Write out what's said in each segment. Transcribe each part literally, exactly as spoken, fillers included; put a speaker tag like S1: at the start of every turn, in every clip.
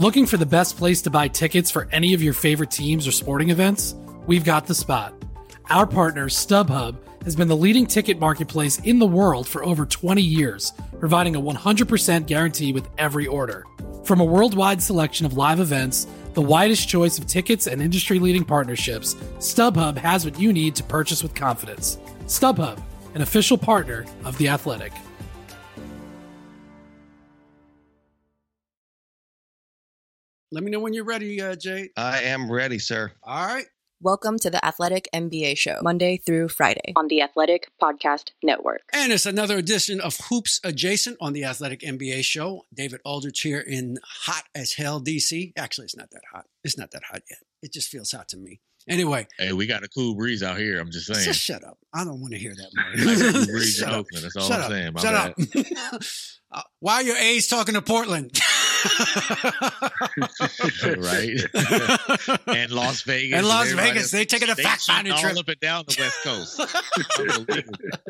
S1: Looking for the best place to buy tickets for any of your favorite teams or sporting events? We've got the spot. Our partner, StubHub, has been the leading ticket marketplace in the world for over twenty years, providing a one hundred percent guarantee with every order. From a worldwide selection of live events, the widest choice of tickets and industry-leading partnerships, StubHub has what you need to purchase with confidence. StubHub, an official partner of The Athletic.
S2: Let me know when you're ready, uh, Jay.
S3: I am ready, sir.
S2: All right.
S4: Welcome to the Athletic N B A Show, Monday through Friday on the Athletic Podcast Network.
S2: And it's another edition of Hoops Adjacent on the Athletic N B A Show. David Aldridge here in hot as hell, D C. Actually, it's not that hot. It's not that hot yet. It just feels hot to me. Anyway.
S5: Hey, we got a cool breeze out here. I'm just saying.
S2: Just shut up. I don't want to hear that
S5: more. Cool breeze in Oakland. That's all
S2: shut
S5: I'm
S2: up.
S5: saying. My
S2: shut
S5: bad.
S2: up. uh, why are your A's talking to Portland?
S5: Right. And Las Vegas.
S2: And Las Vegas. They're taking a fact-finding trip.
S5: All up and down the West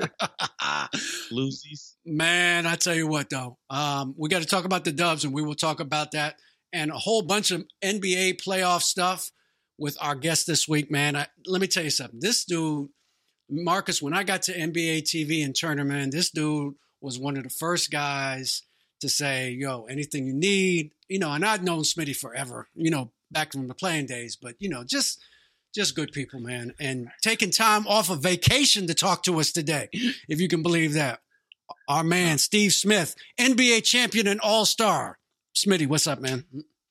S5: Coast. Lucy's.
S2: Man, I tell you what, though. Um, we got to talk about the Dubs, and we will talk about that and a whole bunch of N B A playoff stuff with our guest this week, man. I, let me tell you something. This dude, Marcus, when I got to N B A T V and Turner, man, this dude was one of the first guys to say, yo, anything you need, you know, and I'd known Smitty forever, you know, back from the playing days, but, you know, just just good people, man. And taking time off of vacation to talk to us today, if you can believe that. Our man, Steve Smith, N B A champion and all-star. Smitty, what's up, man?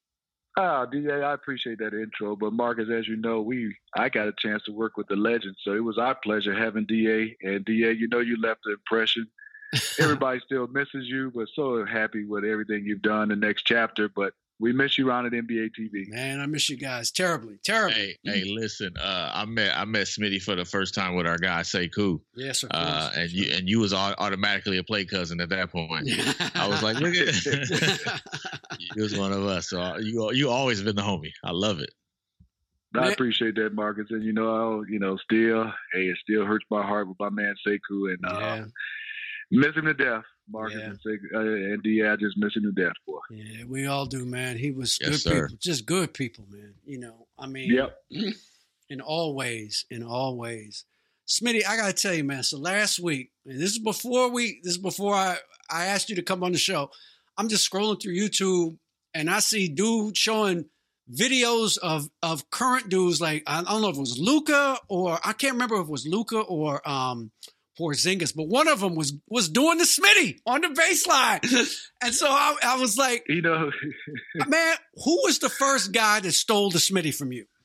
S6: Oh, D A, I appreciate that intro. But Marcus, as you know, we I got a chance to work with the legend, so it was our pleasure having D A. And D A, you know, you left an impression. Everybody still misses you, but so happy with everything you've done. The next chapter, but we miss you around at N B A T V.
S2: Man, I miss you guys terribly, terribly.
S5: Hey, hey, listen, uh, I met I met Smitty for the first time with our guy Sekou.
S2: Yes, of
S5: course. Uh, and
S2: sure.
S5: you and you was automatically a play cousin at that point. I was like, look at you was one of us. So you you always been the homie. I love it.
S6: I appreciate that, Marcus. And you know, you know, still, hey, it still hurts my heart with my man Sekou, and uh,
S2: yeah.
S6: miss him to death. Marcus
S2: yeah.
S6: and, Sekou, uh, and D A, just miss him to death, boy.
S2: Yeah, we all do, man. He was
S5: yes,
S2: good
S5: sir.
S2: people, just good people, man. You know, I mean,
S6: yep.
S2: in all ways, in all ways. Smitty, I gotta tell you, man. So last week, and this is before we, this is before I, I asked you to come on the show. I'm just scrolling through YouTube, and I see dude showing videos of of current dudes. Like I don't know if it was Luka or I can't remember if it was Luka or um. Porzingis, but one of them was was doing the Smitty on the baseline, and so I, I was like,
S6: you know,
S2: man, who was the first guy that stole the Smitty from you?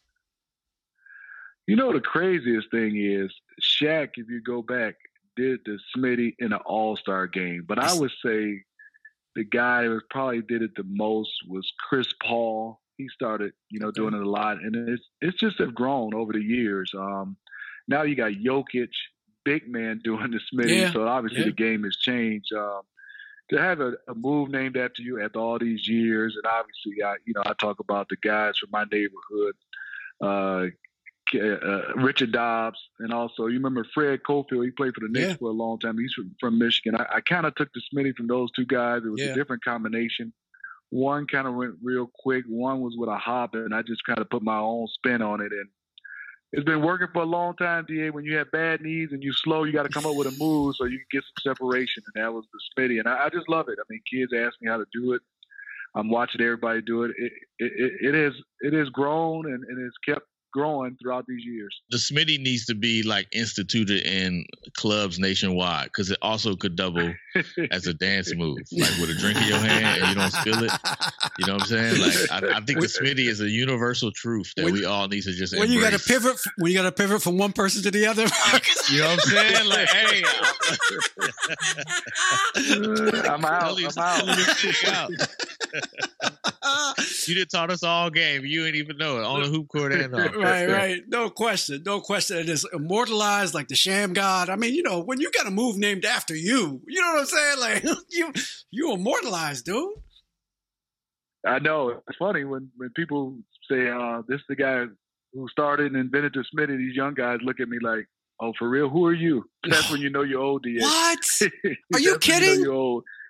S6: You know, the craziest thing is Shaq, if you go back, did the Smitty in an all-star game. But I would say the guy who probably did it the most was Chris Paul. He started, you know, okay. doing it a lot. And it's it's just have grown over the years. Um, now you got Jokic, big man doing the Smitty.
S2: Yeah.
S6: So obviously
S2: yeah.
S6: the game has changed. Um, to have a, a move named after you after all these years, and obviously, I you know, I talk about the guys from my neighborhood, uh, Uh, Richard Dobbs, and also you remember Fred Cofield. He played for the Knicks
S2: yeah.
S6: for a long time. He's from, from Michigan. I, I kind of took the Smitty from those two guys. It was
S2: yeah.
S6: a different combination. One kind of went real quick. One was with a hop, and I just kind of put my own spin on it. And it's been working for a long time, D A. When you have bad knees and you slow, you got to come up with a move so you can get some separation. And that was the Smitty. And I, I just love it. I mean, kids ask me how to do it. I'm watching everybody do it. It it, it, it is it has grown and, and it's kept growing throughout these years.
S5: The Smitty needs to be like instituted in clubs nationwide because it also could double as a dance move, like with a drink in your hand and you don't spill it. You know what I'm saying? Like I, I think the Smitty is a univetional truth that when, we all need to just
S2: when
S5: embrace.
S2: you got to pivot, when you got to pivot from one person to the other.
S5: You know what I'm saying? Like, hey,
S6: I'm, I'm out. I'm out.
S5: You done taught us all game. You ain't even know it on the hoop court and off.
S2: Right, right. No question. No question. It is immortalized like the Sham God. I mean, you know, when you got a move named after you, you know what I'm saying? Like you, you immortalized, dude.
S6: I know. It's funny when, when people say, uh, this is the guy who started and invented the Smitty. These young guys look at me like, oh, for real? Who are you? That's when you know you're old, D A.
S2: What? Are you kidding?
S6: You know you're old.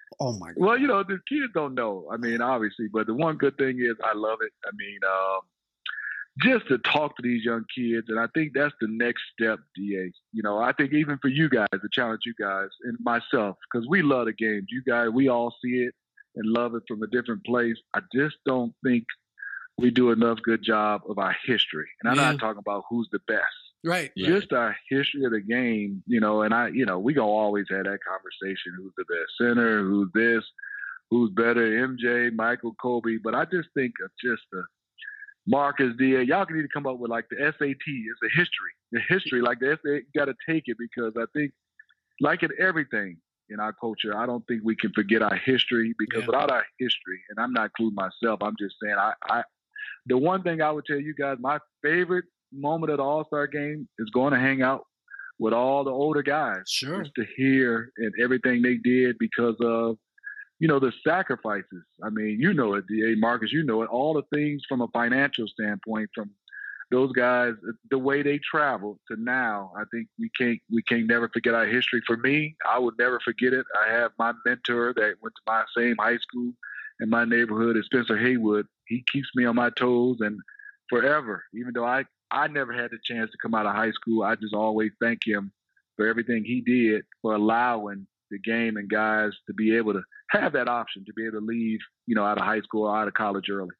S2: Oh my God.
S6: Well, you know, the kids don't know. I mean, obviously, but the one good thing is I love it. I mean, um, just to talk to these young kids, and I think that's the next step, D A. You know, I think even for you guys, to challenge you guys and myself, because we love the games. You guys, we all see it and love it from a different place. I just don't think we do enough good job of our history. And I'm
S2: yeah.
S6: not talking about who's the best.
S2: Right.
S6: Just right. our history of the game, you know, and I, you know, we gonna always have that conversation. Who's the best center? Who's this? Who's better? M J, Michael, Kobe. But I just think of just the Marcus, D A. Y'all need to come up with like the S A T. It's the history. The history, like the S A T, you got to take it because I think, like in everything in our culture, I don't think we can forget our history because yeah. without our history, and I'm not including myself, I'm just saying, I, I, the one thing I would tell you guys, my favorite moment of the All-Star game is going to hang out with all the older guys.
S2: Sure.
S6: Just to hear and everything they did because of, you know, the sacrifices. I mean, you know it, D A. Marcus, you know it. All the things from a financial standpoint, from those guys, the way they traveled to now, I think we can't we can't never forget our history. For me, I would never forget it. I have my mentor that went to my same high school in my neighborhood, is Spencer Haywood. He keeps me on my toes, and forever, even though I, I never had the chance to come out of high school, I just always thank him for everything he did for allowing the game and guys to be able to have that option to be able to leave, you know, out of high school or out of college early.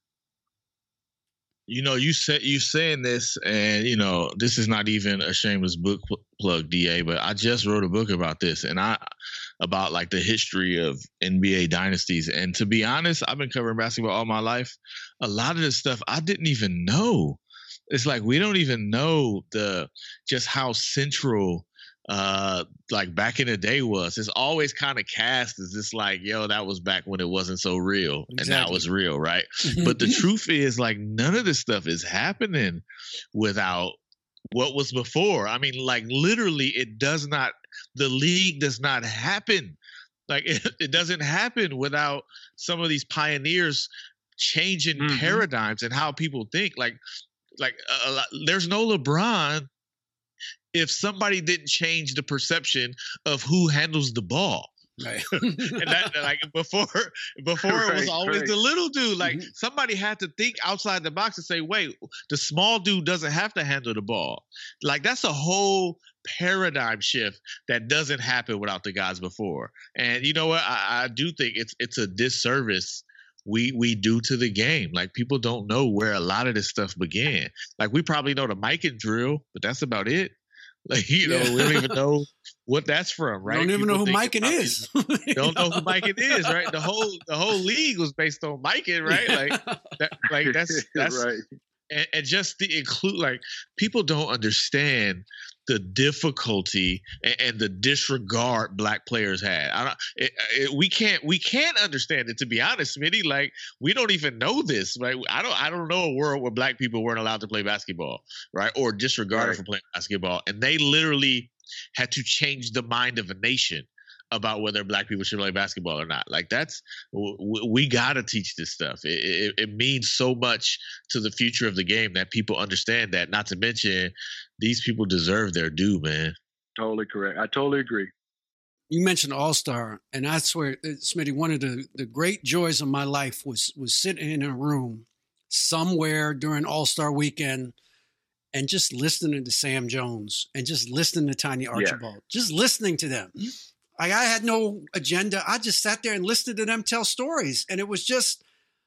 S5: You know, you said you saying this, and you know, this is not even a shameless book pl- plug, D A. But I just wrote a book about this, and I about like the history of N B A dynasties. And to be honest, I've been covering basketball all my life. A lot of this stuff I didn't even know. It's like we don't even know the just how central. Uh, like back in the day was. It's always kind of cast as this like, yo, that was back when it wasn't so real, exactly. And now it's real, right? But the truth is, like, none of this stuff is happening without what was before. I mean, like, literally, it does not. The league does not happen. Like, it, it doesn't happen without some of these pioneers changing mm-hmm. paradigms and how people think. Like, like a, a lot, there's no LeBron if somebody didn't change the perception of who handles the ball. Right. And that, like before, before right, it was always right. the little dude. Like mm-hmm. somebody had to think outside the box and say, wait, the small dude doesn't have to handle the ball. Like that's a whole paradigm shift that doesn't happen without the guys before. And you know what? I, I do think it's it's a disservice we we do to the game. Like people don't know where a lot of this stuff began. Like we probably know the Mikan drill, but that's about it. Like, you know, yeah. we don't even know what that's from, right?
S2: Don't even
S5: People
S2: know who Mikan is.
S5: Don't know who Mikan is, right? The whole the whole league was based on Mikan, right? Like, that, like that's that's
S6: right.
S5: And, and just the include, like people don't understand the difficulty and, and the disregard black players had. I don't, it, it, we can't we can't understand it, to be honest, Smitty. Like we don't even know this. Right? I don't I don't know a world where black people weren't allowed to play basketball, right? Or disregarded right. for playing basketball, and they literally had to change the mind of a nation about whether black people should play basketball or not. Like that's we, we got to teach this stuff. It, it, it means so much to the future of the game that people understand that. Not to mention, these people deserve their due, man.
S6: Totally correct. I totally agree.
S2: You mentioned All-Star, and I swear, Smitty, one of the, the great joys of my life was was sitting in a room somewhere during All-Star weekend and just listening to Sam Jones and just listening to Tiny Archibald, yeah. just listening to them. I, I had no agenda. I just sat there and listened to them tell stories. And it was just,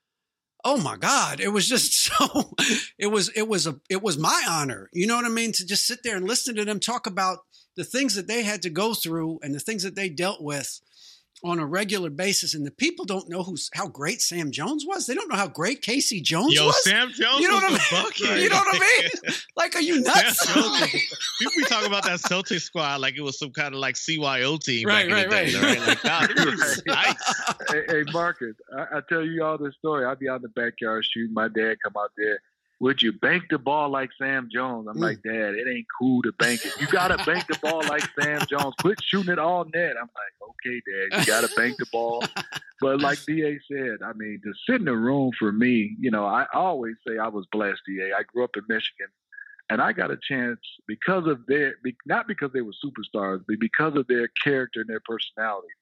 S2: oh my God, it was just so, it was, it was a, it was my honor. You know what I mean? To just sit there and listen to them talk about the things that they had to go through and the things that they dealt with on a regular basis. And the people don't know who's how great Sam Jones was. They don't know how great Casey Jones
S5: Yo,
S2: was.
S5: Sam Jones
S2: you know
S5: was
S2: what I
S5: the
S2: mean?
S5: bucket.
S2: You know what I mean? Like, are you nuts?
S5: People be talking about that Celtics squad like it was some kind of like C Y O team.
S2: Right,
S5: back
S2: right,
S5: in the
S2: right.
S5: Day, right. Like, God, it was nice.
S6: Hey, hey, Marcus, I, I tell you all this story. I'd be out in the backyard shooting. My dad come out there. Would you bank the ball like Sam Jones? I'm mm. like, Dad, it ain't cool to bank it. You got to bank the ball like Sam Jones. Quit shooting it all net. I'm like, okay, Dad, you got to bank the ball. But like D A said, I mean, to sit in the room for me, you know, I always say I was blessed, D A. I grew up in Michigan, and I got a chance because of their, not because they were superstars, but because of their character and their personality.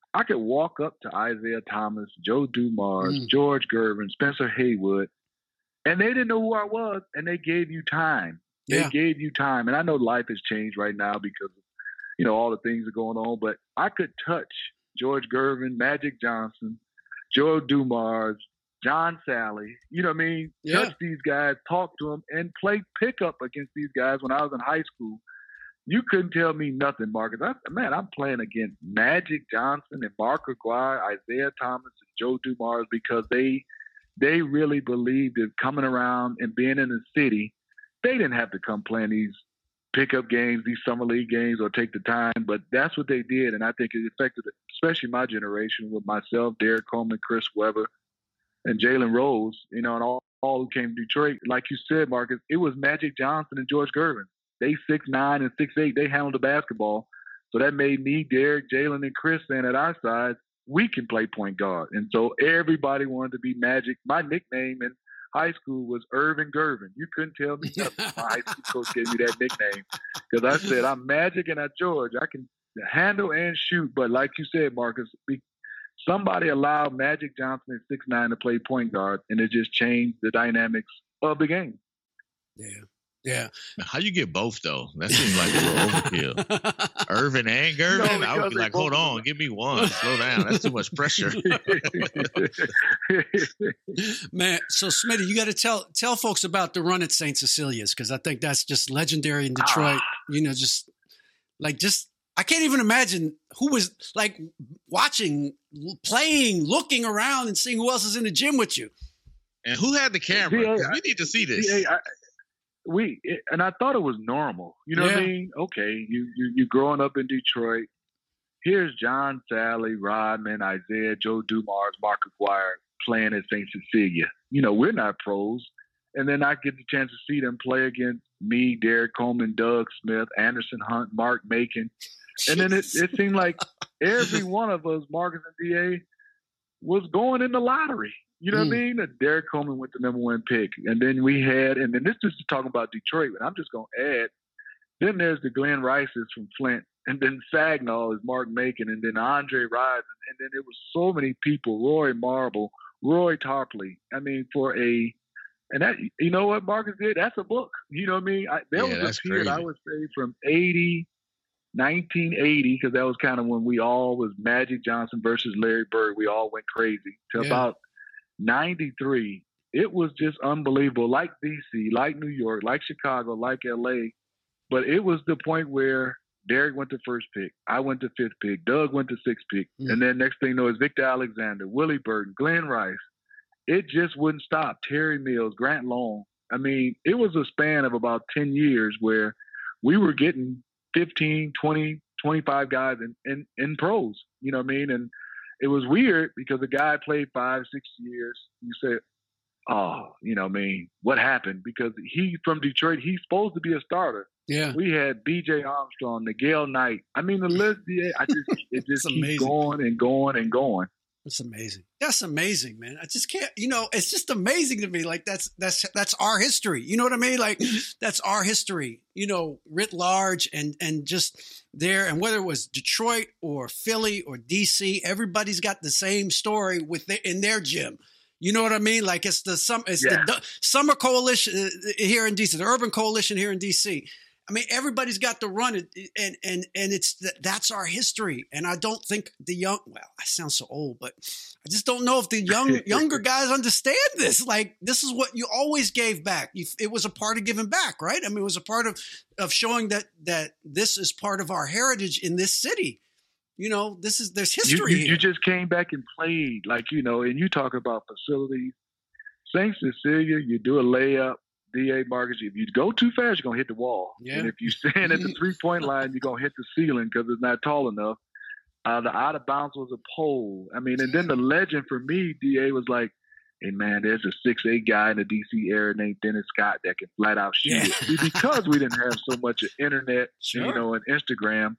S6: I could walk up to Isaiah Thomas, Joe Dumars, mm. George Gervin, Spencer Haywood, and they didn't know who I was, and they gave you time. They yeah. gave you time. And I know life has changed right now because, you know, all the things are going on, but I could touch George Gervin, Magic Johnson, Joe Dumars, John Sally, you know what I mean? Yeah. Touch these guys, talk to them, and play pickup against these guys when I was in high school. You couldn't tell me nothing, Marcus. I, man, I'm playing against Magic Johnson and Mark Aguirre, Isaiah Thomas, and Joe Dumars because they they really believed that coming around and being in the city, they didn't have to come playing these pickup games, these summer league games, or take the time. But that's what they did, and I think it affected, especially my generation, with myself, Derek Coleman, Chris Webber, and Jalen Rose, you know, and all, all who came to Detroit. Like you said, Marcus, it was Magic Johnson and George Gervin. They six nine and six eight. They handled the basketball. So that made me, Derek, Jalen, and Chris saying at our side, we can play point guard. And so everybody wanted to be Magic. My nickname in high school was Irvin Gervin. You couldn't tell me nothing. My high school coach gave me that nickname because I said, I'm Magic and I'm George. I can handle and shoot. But like you said, Marcus, we, somebody allowed Magic Johnson at six nine to play point guard, and it just changed the dynamics of the game.
S2: Yeah. Yeah.
S5: How you get both, though? That seems like a little overkill. Irvin and Gervin? No, I would be like, hold on, give me one. Slow down. That's too much pressure.
S2: Man, so Smitty, you got to tell tell folks about the run at Saint Cecilia's because I think that's just legendary in Detroit. Ah. You know, just like just I can't even imagine who was like watching, playing, looking around and seeing who else is in the gym with you.
S5: And who had the camera?
S6: Yeah,
S5: we need to see this.
S6: Yeah, I, We it, and I thought it was normal. You know yeah. what I mean? Okay, you you you growing up in Detroit. Here's John Sally, Rodman, Isaiah, Joe Dumars, Mark Aguirre playing at Saint Cecilia. You know, we're not pros. And then I get the chance to see them play against me, Derek Coleman, Doug Smith, Anderson Hunt, Mark Macon. And then it, it seemed like every one of us, Marcus and D A, was going in the lottery. You know mm. what I mean? Derek Coleman went the number one pick. And then we had, and then this is talking about Detroit, but I'm just going to add, then there's the Glenn Rices from Flint, and then Saginaw is Mark Macon, and then Andre Rison, and then there was so many people, Roy Marble, Roy Tarpley. I mean, for a, and that, you know what Marcus did? That's a book. You know what I mean? I, there yeah, was a period, I would say, from eighty, nineteen eighty, because that was kind of when we all was Magic Johnson versus Larry Bird. We all went crazy to yeah. about ninety-three, it was just unbelievable, like D C, like New York, like Chicago, like L A. But it was the point where Derek went to first pick, I went to fifth pick, Doug went to sixth pick, mm. and then next thing you know is Victor Alexander, Willie Burton, Glenn Rice. It just wouldn't stop. Terry Mills, Grant Long. I mean, it was a span of about ten years where we were getting fifteen, twenty, twenty-five guys in, in, in pros, you know what I mean? And it was weird because the guy played five, six years. You say, oh, you know what I mean? What happened? Because he, from Detroit, he's supposed to be a starter.
S2: Yeah.
S6: We had B J Armstrong, Miguel Knight. I mean, the list, yeah, I just, it just keeps going and going and going.
S2: That's amazing. That's amazing, man. I just can't, you know, it's just amazing to me. Like that's, that's, that's our history. You know what I mean? Like that's our history, you know, writ large and, and just there. And whether it was Detroit or Philly or D C, everybody's got the same story with the, in their gym. You know what I mean? Like it's the, some, it's yeah. the summer coalition here in D C, the urban coalition here in D C. I mean, everybody's got to run it, and and and it's that's our history. And I don't think the young, well, I sound so old, but I just don't know if the young younger guys understand this. Like, this is what you always gave back. You, it was a part of giving back, right? I mean, it was a part of of showing that that this is part of our heritage in this city. You know, this is there's history.
S6: You, you,
S2: here.
S6: you just came back and played, like you know, and you talk about facilities. Saint Cecilia, you do a layup. D A Marcus, if you go too fast, you're going to hit the wall.
S2: Yeah.
S6: And if you stand at the three-point line, you're going to hit the ceiling because it's not tall enough. Uh, the out of bounds was a pole. I mean, and then the legend for me, D A, was like, hey, man, there's a six eight guy in the D C area named Dennis Scott that can flat out shoot yeah. it. Because we didn't have so much of internet, sure. you know, and Instagram,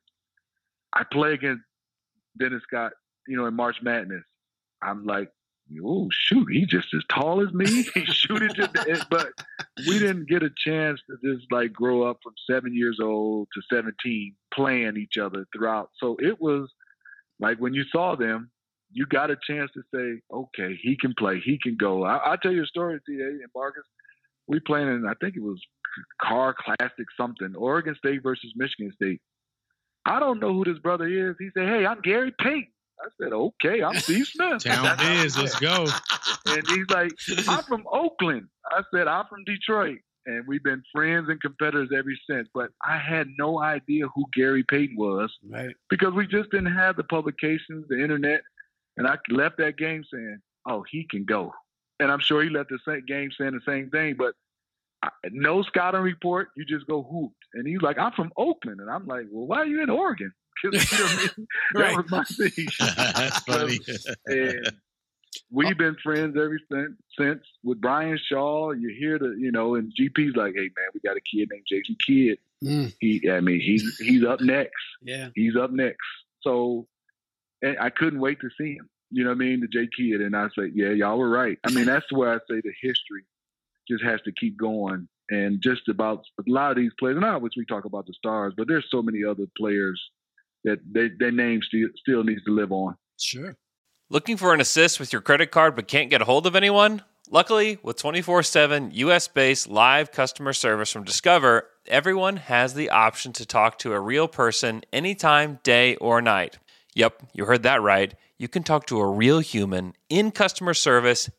S6: I play against Dennis Scott, you know, in March Madness. I'm like, oh, shoot, he's just as tall as me. He's shooting just, but we didn't get a chance to just like grow up from seven years old to seventeen playing each other throughout. So it was like when you saw them, you got a chance to say, okay, he can play, he can go. I, I'll tell you a story, T A and Marcus. We playing in, I think it was Car Classic something, Oregon State versus Michigan State. I don't know who this brother is. He said, hey, I'm Gary Payton. I said, okay, I'm Steve Smith.
S5: Town biz, let's go.
S6: And he's like, I'm from Oakland. I said, I'm from Detroit. And we've been friends and competitors ever since. But I had no idea who Gary Payton was,
S2: right? Because
S6: we just didn't have the publications, the internet. And I left that game saying, oh, he can go. And I'm sure he left the same game saying the same thing. But I, no scouting report. You just go hooped. And he's like, I'm from Oakland. And I'm like, well, why are you in Oregon? Because you know what I mean?
S2: Right.
S6: That was my thing.
S5: That's funny.
S6: And we've been friends ever since, since with Brian Shaw. You hear the, you know, and G P's like, hey, man, we got a kid named Jason Kidd.
S2: Mm.
S6: He, I mean, he's he's up next.
S2: Yeah.
S6: He's up next. So and I couldn't wait to see him. You know what I mean? The J Kidd. And I say, yeah, y'all were right. I mean, that's where I say the history just has to keep going. And just about a lot of these players, and obviously we talk about the stars, but there's so many other players that they, their name still, still needs to live on.
S2: Sure.
S3: Looking for an assist with your credit card but can't get a hold of anyone? Luckily, with twenty-four seven U S-based live customer service from Discover, everyone has the option to talk to a real person anytime, day or night. Yep, you heard that right. You can talk to a real human in customer service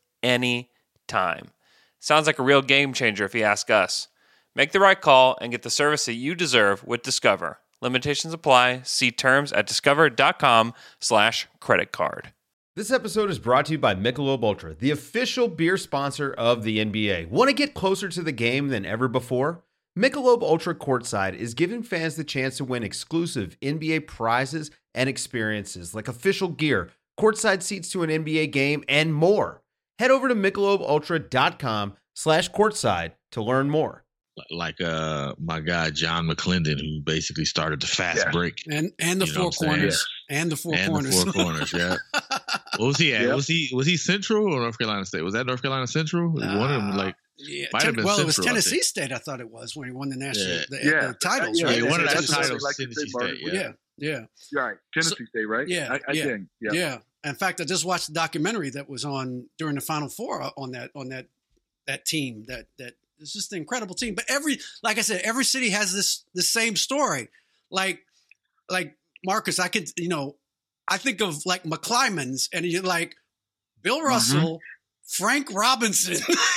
S3: anytime. Sounds like a real game changer if you ask us. Make the right call and get the service that you deserve with Discover. Limitations apply. See terms at discover.com slash credit card.
S7: This episode is brought to you by Michelob Ultra, the official beer sponsor of the N B A. Want to get closer to the game than ever before? Michelob Ultra Courtside is giving fans the chance to win exclusive N B A prizes and experiences like official gear, courtside seats to an N B A game, and more. Head over to michelobultra.com slash courtside to learn more.
S5: Like uh, my guy John McClendon, who basically started the fast
S6: yeah.
S5: break,
S2: and and the
S5: you
S2: four corners, and the four
S5: and
S2: corners,
S5: the four corners. Yeah. What was he at? Yep. Was he was he Central or North Carolina State? Was that North Carolina Central?
S2: Uh,
S5: One of them, like,
S2: yeah.
S5: might
S2: Ten,
S5: have been
S2: well,
S5: Central,
S2: it was Tennessee I State. I thought it was when he won the national
S5: yeah.
S2: the,
S6: yeah.
S2: the titles.
S6: Yeah,
S2: right?
S5: Yeah, he won that
S6: Tennessee
S5: title.
S6: like
S5: Tennessee
S6: State,
S5: State. Yeah.
S2: yeah, yeah.
S6: Right, Tennessee
S2: So,
S6: State, right?
S2: Yeah,
S6: I, I
S2: yeah,
S6: think. Yeah.
S2: yeah. In fact, I just watched the documentary that was on during the Final Four on that on that that team. That that it's just an incredible team. But every, like I said, every city has this the same story. Like like Marcus, I could you know, I think of like McClymonds, and you're like Bill Russell, mm-hmm. Frank Robinson.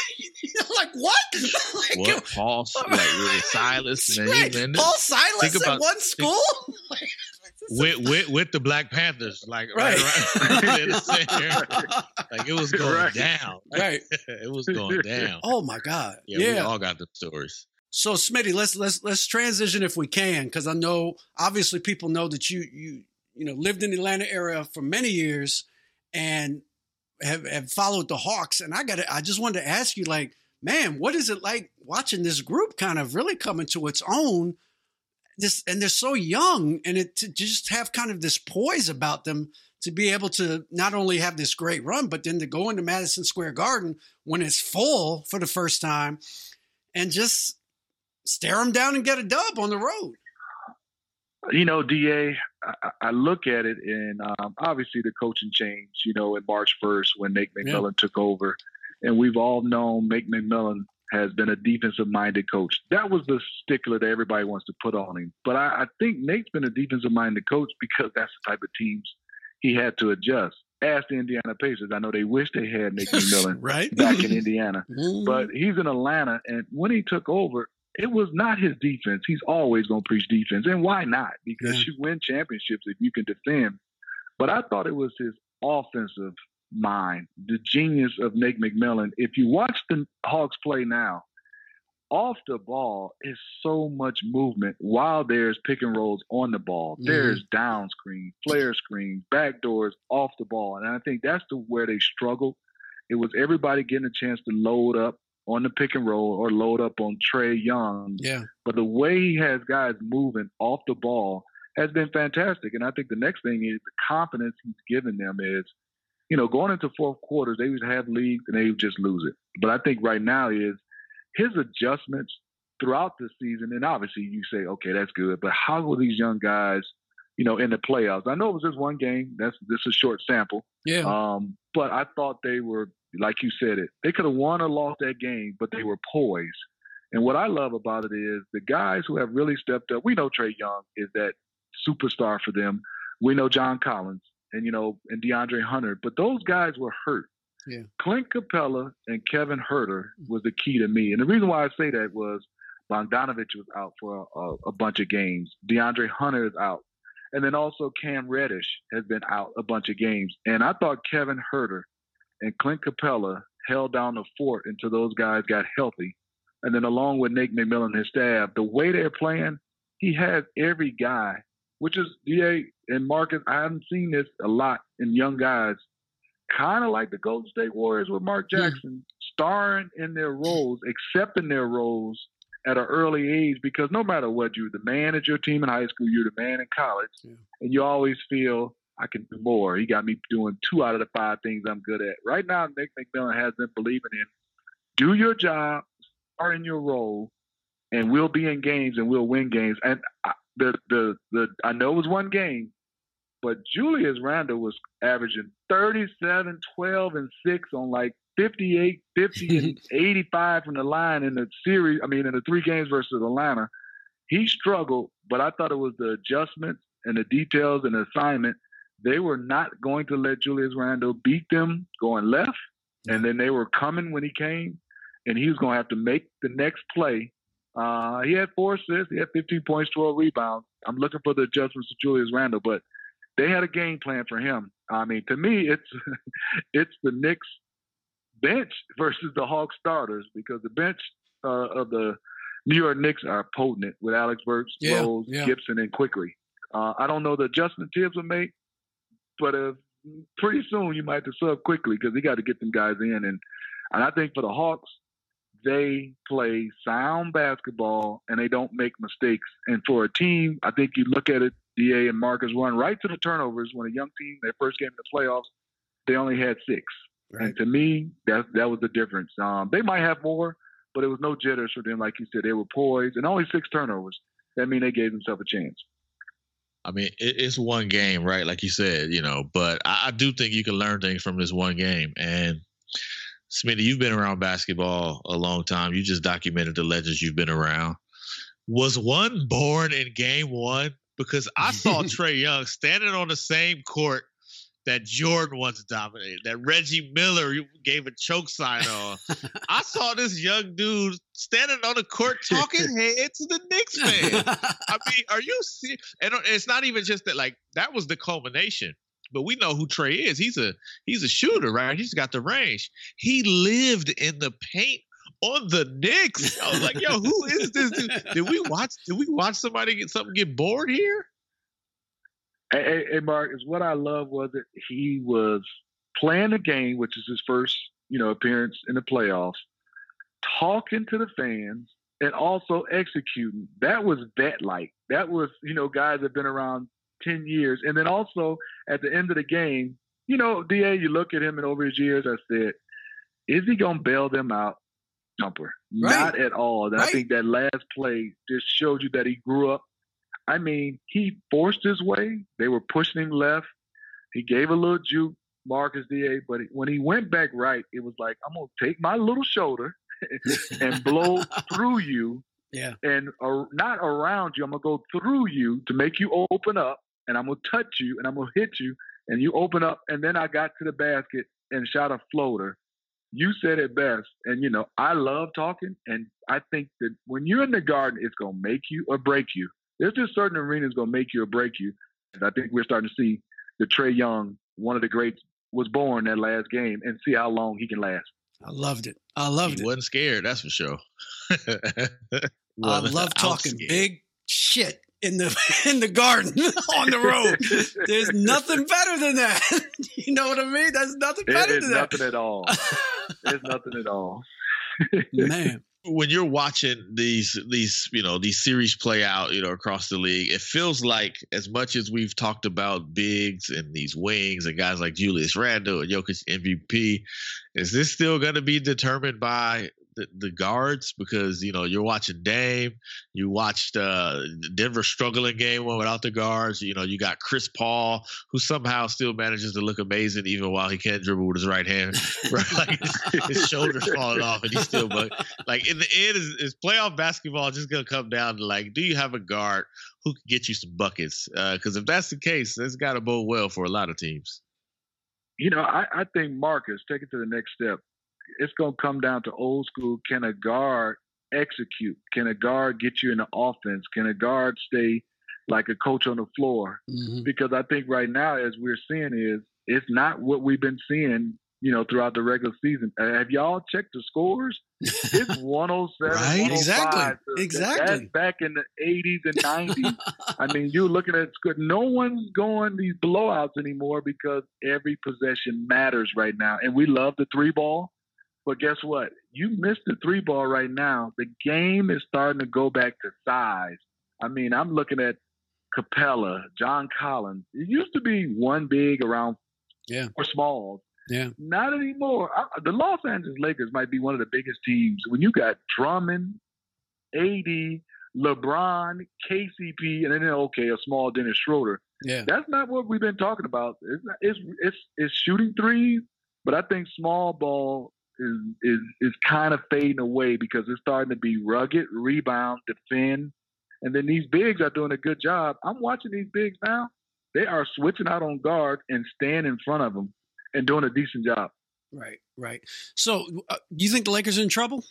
S2: Like what? Like,
S5: what? Paul, like with Silas, and
S2: right.
S5: he,
S2: Paul Silas
S5: about,
S2: in one school.
S5: Think, with, with with the Black Panthers, like
S2: right,
S5: right, right in the center. Like it was going
S6: right.
S5: down.
S2: Right,
S5: it was going down.
S2: Oh my God!
S5: Yeah,
S2: yeah.
S5: we all got the stories.
S2: So Smitty, let's let's let's transition if we can, because I know obviously people know that you you you know lived in the Atlanta area for many years and have have followed the Hawks. And I got I just wanted to ask you, like, man, what is it like watching this group kind of really come into its own? This and they're so young, and it to just have kind of this poise about them to be able to not only have this great run, but then to go into Madison Square Garden when it's full for the first time and just stare them down and get a dub on the road.
S6: You know, D A, I, I look at it, and um, obviously the coaching changed, you know, in March first when Nate McMillan yeah. took over. And we've all known Nate McMillan has been a defensive-minded coach. That was the stickler that everybody wants to put on him. But I, I think Nate's been a defensive-minded coach because that's the type of teams he had to adjust. Ask the Indiana Pacers. I know they wish they had Nate McMillan
S2: right?
S6: back in Indiana.
S2: Mm.
S6: But he's in Atlanta, and when he took over, it was not his defense. He's always going to preach defense. And why not? Because yeah. you win championships if you can defend. But I thought it was his offensive mind, the genius of Nate McMillan. If you watch the Hawks play now, off the ball is so much movement while there's pick and rolls on the ball. Mm-hmm. There's down screen, flare screens, back doors off the ball. And I think that's the where they struggled. It was everybody getting a chance to load up on the pick and roll or load up on Trae Young.
S2: Yeah.
S6: But the way he has guys moving off the ball has been fantastic. And I think the next thing is the confidence he's given them is, you know, going into fourth quarters, they would have leads and they would just lose it. But I think right now is his adjustments throughout the season. And obviously you say, okay, that's good. But how will these young guys you know, in the playoffs. I know it was just one game. That's this is a short sample.
S2: Yeah.
S6: Um, but I thought they were, like you said it, they could have won or lost that game, but they were poised. And what I love about it is the guys who have really stepped up. We know Trae Young is that superstar for them. We know John Collins and, you know, and DeAndre Hunter, but those guys were hurt.
S2: Yeah.
S6: Clint Capella and Kevin Huerter was the key to me. And the reason why I say that was Bogdanovich was out for a, a bunch of games. DeAndre Hunter is out. And then also Cam Reddish has been out a bunch of games. And I thought Kevin Huerter and Clint Capella held down the fort until those guys got healthy. And then along with Nate McMillan and his staff, the way they're playing, he has every guy, which is D A and Marcus. I haven't seen this a lot in young guys, kind of like the Golden State Warriors with Mark Jackson, starring in their roles, accepting their roles at an early age, because no matter what, you're the man at your team in high school, you're the man in college, yeah. and you always feel, I can do more. He got me doing two out of the five things I'm good at. Right now, Nick McMillan has them believing in, do your job, start in your role, and we'll be in games and we'll win games. And the the the I know it was one game, but Julius Randle was averaging thirty-seven, twelve, and six on like fifty-eight, fifty, and eighty-five from the line in the series. I mean, in the three games versus Atlanta. He struggled, but I thought it was the adjustments and the details and the assignment. They were not going to let Julius Randle beat them going left, and then they were coming when he came, and he was going to have to make the next play. Uh, he had four assists. He had fifteen points, twelve rebounds. I'm looking for the adjustments to Julius Randle, but they had a game plan for him. I mean, to me, it's it's the Knicks bench versus the Hawks starters, because the bench uh, of the New York Knicks are potent with Alex Burks,
S2: yeah,
S6: Rose,
S2: yeah.
S6: Gibson, and Quickly. Uh, I don't know the adjustment Tibbs will make, but uh, pretty soon you might have to sub Quickly because he got to get them guys in. And, and I think for the Hawks, they play sound basketball and they don't make mistakes. And for a team, I think you look at it, D A and Marcus run right to the turnovers when a young team, their first game in the playoffs, they only had six. Right. And to me, that that was the difference. Um, they might have more, but it was no jitters for them. Like you said, they were poised and only six turnovers. That means they gave themselves a chance.
S5: I mean, it, it's one game, right? Like you said, you know, but I, I do think you can learn things from this one game. And Smitty, you've been around basketball a long time. You just documented the legends you've been around. Was one born in game one? Because I saw Trae Young standing on the same court that Jordan once dominated, that Reggie Miller gave a choke sign on. I saw this young dude standing on the court talking head to the Knicks fan. I mean, are you serious? And it's not even just that, like, that was the culmination. But we know who Trae is. He's a he's a shooter, right? He's got the range. He lived in the paint on the Knicks. I was like, yo, who is this dude? Did we watch did we watch somebody get something get bored here?
S6: Hey, hey, hey, Mark, is what I love was that he was playing the game, which is his first, you know, appearance in the playoffs, talking to the fans, and also executing. That was vet-like. That was, you know, guys that have been around ten years. And then also at the end of the game, you know, D A, you look at him and over his years, I said, is he going to bail them out? Jumper. Right. Not at all. And right. I think that last play just showed you that he grew up. I mean, he forced his way. They were pushing him left. He gave a little juke, Marcus D A, but when he went back right, it was like, I'm going to take my little shoulder and blow through you.
S2: Yeah.
S6: And uh, not around you. I'm going to go through you to make you open up, and I'm going to touch you, and I'm going to hit you, and you open up. And then I got to the basket and shot a floater. You said it best. And, you know, I love talking, and I think that when you're in the Garden, it's going to make you or break you. There's just certain arenas going to make you or break you. And I think we're starting to see the Trae Young, one of the greats, was born that last game, and see how long he can last.
S2: I loved it. I loved
S5: he
S2: it.
S5: Wasn't scared, that's for sure.
S2: I love talking big shit in the in the Garden on the road. There's nothing better than that. You know what I mean? There's nothing better
S6: it,
S2: than
S6: nothing
S2: that.
S6: at all. There's nothing at all.
S2: Man.
S5: When you're watching these these you know these series play out, you know, across the league, it feels like, as much as we've talked about bigs and these wings and guys like Julius Randle and Jokic M V P, is this still going to be determined by the, the guards because, you know, you're watching Dame. You watched uh, Denver struggling game one without the guards. You know, you got Chris Paul, who somehow still manages to look amazing even while he can't dribble with his right hand. Right? Like his, his shoulders falling off and he's still, but like in the end, is, is playoff basketball just going to come down to like, do you have a guard who can get you some buckets? Because uh, if that's the case, that's got to bode well for a lot of teams.
S6: You know, I, I think Marcus, take it to the next step. It's going to come down to old school. Can a guard execute? Can a guard get you in the offense? Can a guard stay like a coach on the floor? Mm-hmm. Because I think right now, as we're seeing, is it's not what we've been seeing, you know, throughout the regular season. Uh, have y'all checked the scores? It's one oh seven,
S2: right?
S6: one oh five.
S2: Exactly. Exactly.
S6: That's back in the eighties and nineties. I mean, you're looking at good. No one's going these blowouts anymore because every possession matters right now. And we love the three ball. But guess what? You missed the three ball right now. The game is starting to go back to size. I mean, I'm looking at Capella, John Collins. It used to be one big around
S2: yeah.
S6: four smalls.
S2: Yeah.
S6: Not anymore. I, the Los Angeles Lakers might be one of the biggest teams when you got Drummond, A D, LeBron, K C P, and then okay, a small Dennis Schroeder.
S2: Yeah.
S6: That's not what we've been talking about. It's not, it's it's it's shooting threes, but I think small ball is is is kind of fading away because it's starting to be rugged, rebound, defend, and then these bigs are doing a good job. I'm watching these bigs now. They are switching out on guard and staying in front of them and doing a decent job.
S2: Right, right. So, uh, do you think the Lakers are in trouble?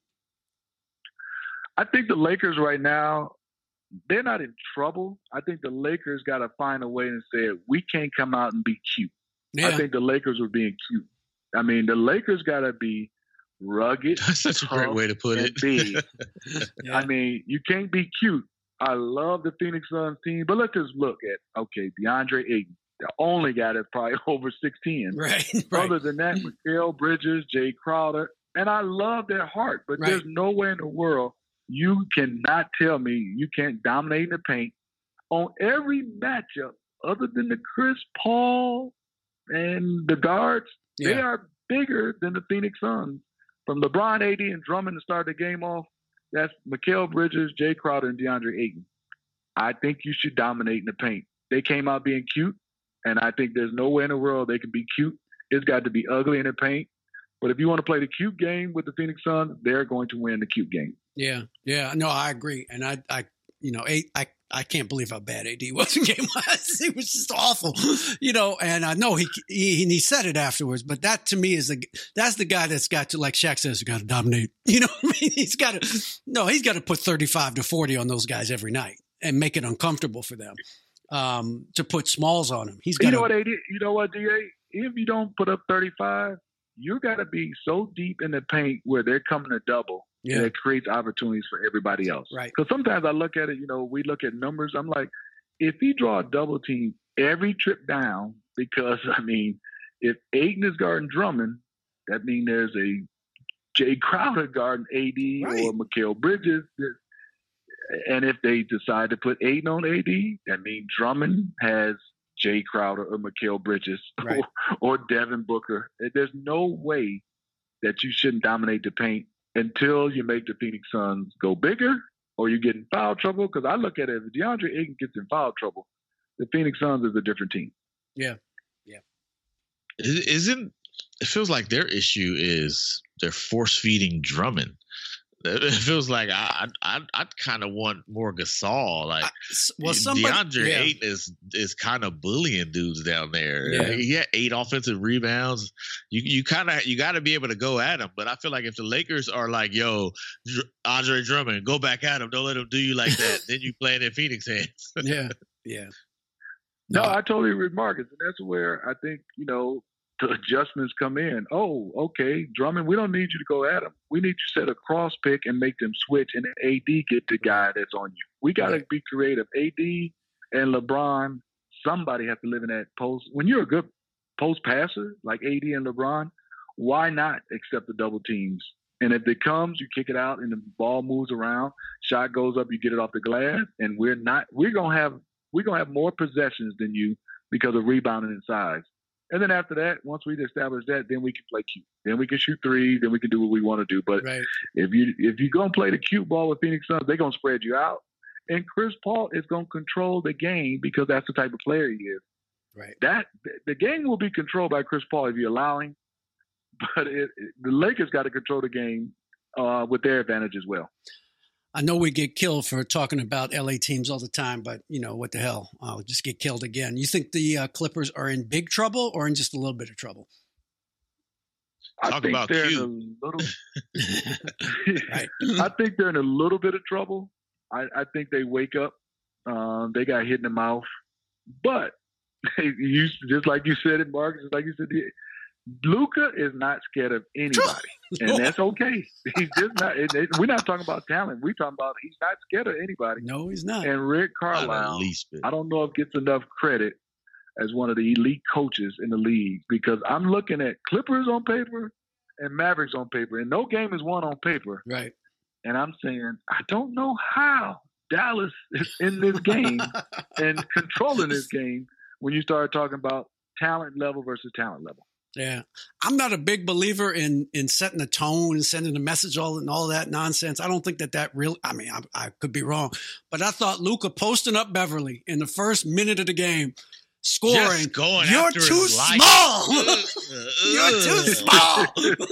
S6: I think the Lakers right now, they're not in trouble. I think the Lakers got to find a way and say, we can't come out and be cute. Yeah. I think the Lakers were being cute. I mean, the Lakers got to be rugged.
S5: That's such a great way to put it.
S6: Big. Yeah. I mean, you can't be cute. I love the Phoenix Suns team, but let's just look at, okay, DeAndre Ayton, the only guy that's probably over six ten.
S2: Right, right.
S6: Other than that, Mikal Bridges, Jay Crowder, and I love their heart, but right. there's no way in the world you cannot tell me you can't dominate in the paint on every matchup other than the Chris Paul and the guards. Yeah. They are bigger than the Phoenix Suns. From LeBron, A D, and Drummond to start the game off, that's Mikal Bridges, Jay Crowder, and DeAndre Ayton. I think you should dominate in the paint. They came out being cute, and I think there's no way in the world they can be cute. It's got to be ugly in the paint. But if you want to play the cute game with the Phoenix Suns, they're going to win the cute game.
S2: Yeah, yeah. No, I agree. And I, I you know, I, I can't believe how bad A D was in game last. It was just awful, you know. And I know he, he he said it afterwards, but that to me is the that's the guy that's got to, like Shaq says, got to dominate. You know what I mean? He's got to no, he's got to put thirty-five to forty on those guys every night and make it uncomfortable for them um, to put smalls on him. He's got.
S6: You know what, A D? You know what, D A? If you don't put up thirty-five, you got to be so deep in the paint where they're coming to double. Yeah. And it creates opportunities for everybody else.
S2: Right.
S6: Because sometimes I look at it, you know, we look at numbers. I'm like, if he draw a double team every trip down, because, I mean, if Ayton is guarding Drummond, that means there's a Jay Crowder guarding A D right. or Mikal Bridges. And if they decide to put Ayton on A D, that means Drummond has Jay Crowder or Mikal Bridges right. or, or Devin Booker. There's no way that you shouldn't dominate the paint until you make the Phoenix Suns go bigger or you get in foul trouble. Because I look at it, if DeAndre Ayton gets in foul trouble, the Phoenix Suns is a different team.
S2: Yeah, yeah.
S5: Isn't it feels like their issue is they're force feeding Drummond. It feels like I I I kind of want more Gasol. Like, well, somebody, DeAndre yeah. Ayton is is kind of bullying dudes down there. Yeah. He had eight offensive rebounds. You you kind of you got to be able to go at him. But I feel like if the Lakers are like, yo, Andre Drummond, go back at him. Don't let him do you like that. Then you playing in Phoenix hands.
S2: yeah, yeah.
S6: No, no, I totally agree, Marcus, and that's where I think you know. The adjustments come in. Oh, okay, Drummond, we don't need you to go at him. We need you to set a cross pick and make them switch, and A D get the guy that's on you. We got to be creative. A D and LeBron, somebody have to live in that post. When you're a good post passer like A D and LeBron, why not accept the double teams? And if it comes, you kick it out, and the ball moves around. Shot goes up, you get it off the glass, and we're not. We're gonna have we're gonna have more possessions than you because of rebounding and size. And then after that, once we establish that, then we can play cute. Then we can shoot threes. Then we can do what we want to do. But
S2: right.
S6: if you if you're gonna play the cute ball with Phoenix Suns, they're gonna spread you out. And Chris Paul is gonna control the game because that's the type of player he is.
S2: Right.
S6: That the game will be controlled by Chris Paul if you allow him. But it, it, the Lakers got to control the game uh, with their advantage as well.
S2: I know we get killed for talking about L A teams all the time, but, you know, what the hell? I'll just get killed again. You think the uh, Clippers are in big trouble or in just a little bit of trouble?
S6: I
S5: Talk
S6: think
S5: about
S6: they're
S5: cute.
S6: in a little.
S2: Right.
S6: I think they're in a little bit of trouble. I, I think they wake up. Um, they got hit in the mouth, but you just like you said it, Mark. Just like you said, Luka is not scared of anybody, and that's okay. He's just not. It, it, we're not talking about talent. We're talking about he's not scared of anybody.
S2: No, he's not.
S6: And Rick
S5: Not
S6: Carlisle,
S5: the least bit.
S6: I don't know if gets enough credit as one of the elite coaches in the league because I'm looking at Clippers on paper and Mavericks on paper, and no game is won on paper.
S2: Right.
S6: And I'm saying I don't know how Dallas is in this game and controlling this game when you start talking about talent level versus talent level.
S2: Yeah. I'm not a big believer in in setting a tone and sending a message all and all that nonsense. I don't think that that really, I mean, I, I could be wrong, but I thought Luka posting up Beverly in the first minute of the game, scoring,
S5: Just going
S2: you're
S5: after
S2: too
S5: his life.
S2: small. You're too small.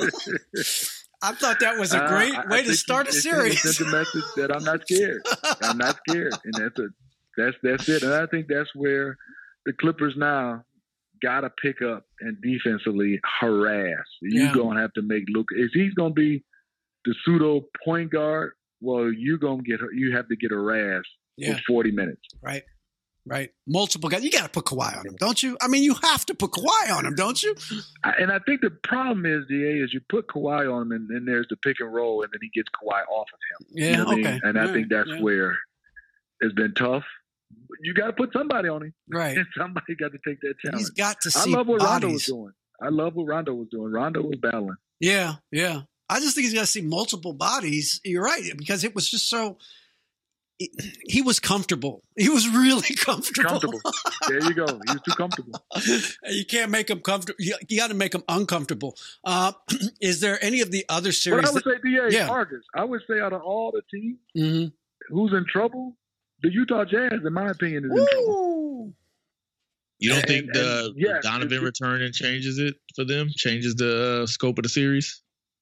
S2: I thought that was a great
S6: Uh, I-
S2: way
S6: I
S2: to
S6: think
S2: start a
S6: he-
S2: series.
S6: He sent the message that I'm not scared. I'm not scared, and that's a that's that's it. And I think that's where the Clippers now got to pick up and defensively harass. You're
S2: Yeah.
S6: gonna have to make Luka. If he's gonna be the pseudo point guard, well, you're gonna get you have to get harassed
S2: Yeah.
S6: for forty minutes.
S2: Right. Right. Multiple guys. You got to put Kawhi on him, don't you? I mean, you have to put Kawhi on him, don't you?
S6: I, and I think the problem is, D A, is you put Kawhi on him, and then there's the pick and roll, and then he gets Kawhi off of him.
S2: Yeah.
S6: You know what I mean?
S2: Okay.
S6: And I
S2: All
S6: think
S2: right.
S6: that's
S2: Yeah.
S6: where it's been tough. You got to put somebody on him.
S2: Right.
S6: And somebody got to take that challenge.
S2: He's got to
S6: I
S2: see
S6: love what Rondo was
S2: bodies.
S6: doing. I love what Rondo was doing. Rondo was battling.
S2: Yeah, yeah. I just think he's got to see multiple bodies. You're right, because it was just so. He, he was comfortable. He was really comfortable.
S6: Comfortable. There you go. He was too comfortable.
S2: You can't make him comfortable. You, you got to make him uncomfortable. Uh, is there any of the other series?
S6: But I would
S2: that,
S6: say, D A,
S2: yeah.
S6: Marcus, I would say out of all the teams,
S2: Mhm.
S6: who's in trouble, the Utah Jazz, in my opinion, is in trouble.
S2: Woo!
S5: You don't
S6: And-
S5: think the,
S6: and, yes,
S5: the Donovan
S6: it's-
S5: return and changes it for them? Changes the uh, scope of the series?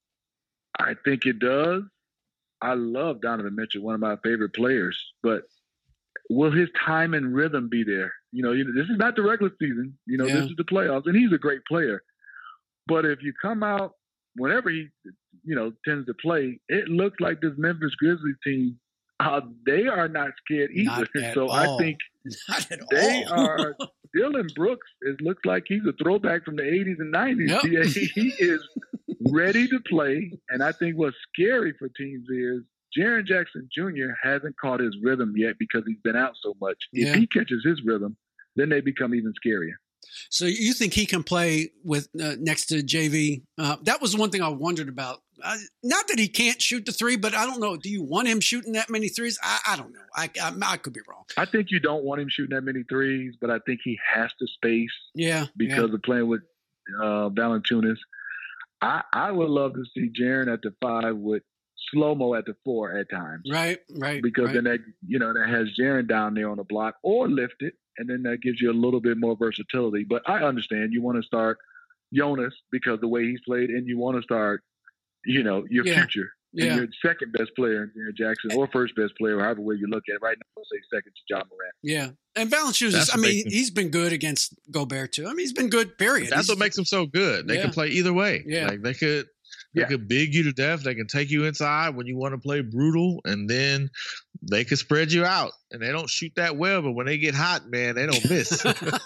S6: I think it does. I love Donovan Mitchell, one of my favorite players, but will his time and rhythm be there? You know, you know, this is not the regular season. You know,
S2: Yeah.
S6: this is the playoffs, and he's a great player. But if you come out whenever he, you know, tends to play, it looks like this Memphis Grizzlies team, uh, they are not scared either.
S2: Not at
S6: So
S2: all.
S6: I think
S2: Not at
S6: they
S2: all.
S6: are. Dylan Brooks, it looks like he's a throwback from the eighties and nineties.
S2: Yep.
S6: Yeah, he, he is ready to play. And I think what's scary for teams is Jaren Jackson Junior hasn't caught his rhythm yet because he's been out so much.
S2: Yeah.
S6: If he catches his rhythm, then they become even scarier.
S2: So you think he can play with uh, next to J V? Uh, that was one thing I wondered about. Uh, not that he can't shoot the three, but I don't know. Do you want him shooting that many threes? I, I don't know. I, I I could be wrong.
S6: I think you don't want him shooting that many threes, but I think he has to space
S2: Yeah,
S6: because
S2: yeah.
S6: of playing with uh, Valanciunas. I, I would love to see Jaren at the five with Slow-Mo at the four at times.
S2: right, right.
S6: Because
S2: right.
S6: then that you know that has Jaren down there on the block or lift it, and then that gives you a little bit more versatility. But I understand you want to start Jonas because the way he's played, and you want to start, you know, your
S2: Yeah.
S6: future.
S2: Yeah.
S6: And your second best player, Jaren Jackson, or first best player, however way you look at it. Right now, I'll say second to John Morant.
S2: Yeah, and Valanciunas.
S5: That's
S2: I
S5: what
S2: mean,
S5: makes him-
S2: he's been good against Gobert too. I mean, he's been good. Period.
S5: That's
S2: He's-
S5: what makes them so good. They
S2: Yeah.
S5: can play either way.
S2: Yeah.
S5: Like they could they
S6: Yeah.
S5: could big you to death. They can take you inside when you want to play brutal, and then they could spread you out. And they don't shoot that well, but when they get hot, man, they don't miss.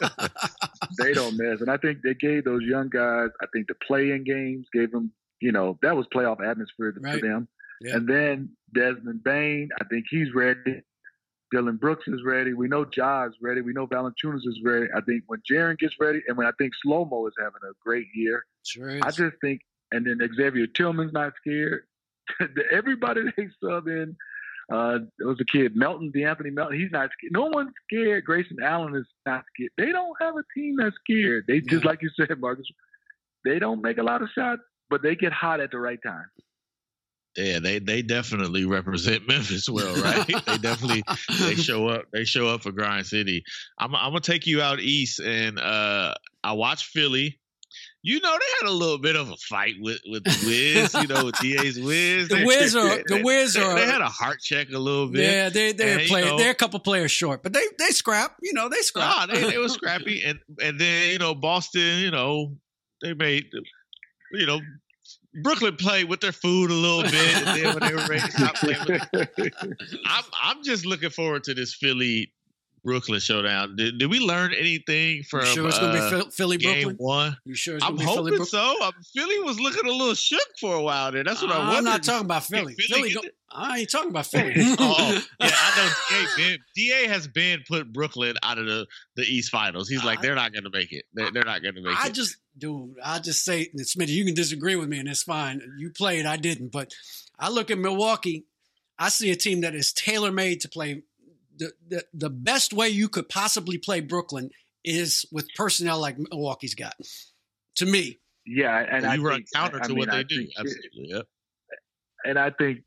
S6: They don't miss, and I think they gave those young guys. I think the play-in games gave them, you know, that was playoff atmosphere to
S2: Right.
S6: them.
S2: Yeah.
S6: And then Desmond Bain, I think he's ready. Dylan Brooks is ready. We know Ja is ready. We know Valanciunas is ready. I think when Jaren gets ready, and when I think Slow-Mo is having a great year,
S2: Sure is.
S6: I just think, and then Xavier Tillman's not scared. Everybody they sub in, Uh, there was a kid, Melton, DeAnthony Melton. He's not scared. No one's scared. Grayson Allen is not scared. They don't have a team that's scared. They just,
S2: Yeah.
S6: like you said, Marcus, they don't make a lot of shots, but they get hot at the right time.
S5: Yeah, they they definitely represent Memphis well, right? They definitely they show up. They show up for Grind City. I'm I'm gonna take you out east, and uh, I watched Philly. You know, they had a little bit of a fight with with the Wiz. You know, with D A's Wiz.
S2: The Wiz are the Wiz
S5: They,
S2: are.
S5: they had a heart check a little bit.
S2: Yeah, they they're
S5: And,
S2: play,
S5: you know,
S2: they're a couple players short, but they they scrap. You know, they scrap.
S5: Nah, they they were scrappy, and and then you know Boston. You know, they made you know. Brooklyn played with their food a little bit, and then when they were ready to stop playing with it, I'm I'm just looking forward to this Philly Brooklyn showdown. Did, did we learn anything from
S2: You sure it's
S5: uh,
S2: gonna be Phil- Philly
S5: game
S2: Brooklyn?
S5: one?
S2: You sure it's
S5: I'm
S2: gonna be Philly
S5: hoping
S2: Brooklyn?
S5: so. Um, Philly was looking a little shook for a while there. That's what I
S2: I'm
S5: wondered.
S2: not talking about Philly.
S5: Philly
S2: Philly,
S5: get
S2: go,
S5: it?
S2: I ain't talking about Philly.
S5: Oh, yeah, I know. D A, been, D A has been put Brooklyn out of the, the East Finals. He's like,
S2: I-
S5: they're not going to make it. They're, they're not going to make
S2: I
S5: it.
S2: just, dude, I just say, Smitty, you can disagree with me, and it's fine. You played, I didn't. But I look at Milwaukee, I see a team that is tailor-made to play. The, the, the best way you could possibly play Brooklyn is with personnel like Milwaukee's got, to me.
S6: Yeah, and
S5: Well,
S6: I
S5: you run
S6: think,
S5: counter
S6: I
S5: to
S6: mean,
S5: what they
S6: I
S5: do.
S6: think-
S5: Absolutely. Yep.
S6: And I think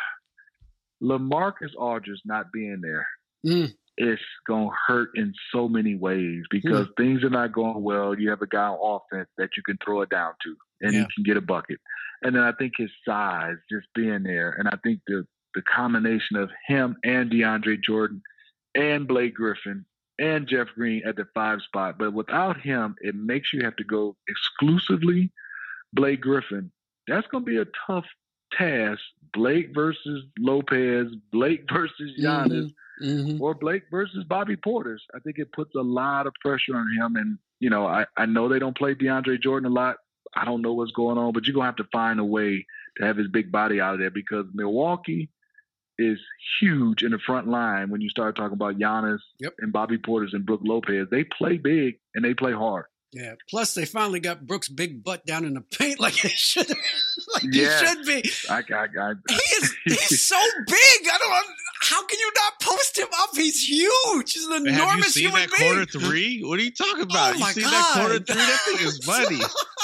S6: LaMarcus Aldridge not being there
S2: Mm.
S6: is going to hurt in so many ways because
S2: Mm.
S6: things are not going well. You have a guy on offense that you can throw it down to, and
S2: Yeah.
S6: he can get a bucket. And then I think his size, just being there, and I think the the combination of him and DeAndre Jordan and Blake Griffin and Jeff Green at the five spot. But without him, it makes you have to go exclusively Blake Griffin. That's going to be a tough task. Blake versus Lopez, Blake versus Giannis,
S2: Mm-hmm.
S6: or Blake versus Bobby Portis. I think it puts a lot of pressure on him. And, you know, I, I know they don't play DeAndre Jordan a lot. I don't know what's going on, but you're going to have to find a way to have his big body out of there because Milwaukee is huge in the front line when you start talking about Giannis
S2: Yep.
S6: and Bobby Portis and Brook Lopez. They play big and they play hard.
S2: Yeah. Plus, they finally got Brooks' big butt down in the paint like it should, like
S6: Yeah.
S2: he should be.
S6: I, I, I,
S2: He is he's so big. I don't. How can you not post him up? He's huge. He's an
S5: Man, have you
S2: enormous
S5: seen
S2: human
S5: that
S2: being.
S5: quarter three? What are you talking about?
S2: Oh
S5: you
S2: my
S5: seen
S2: God.
S5: that quarter three? That thing is money.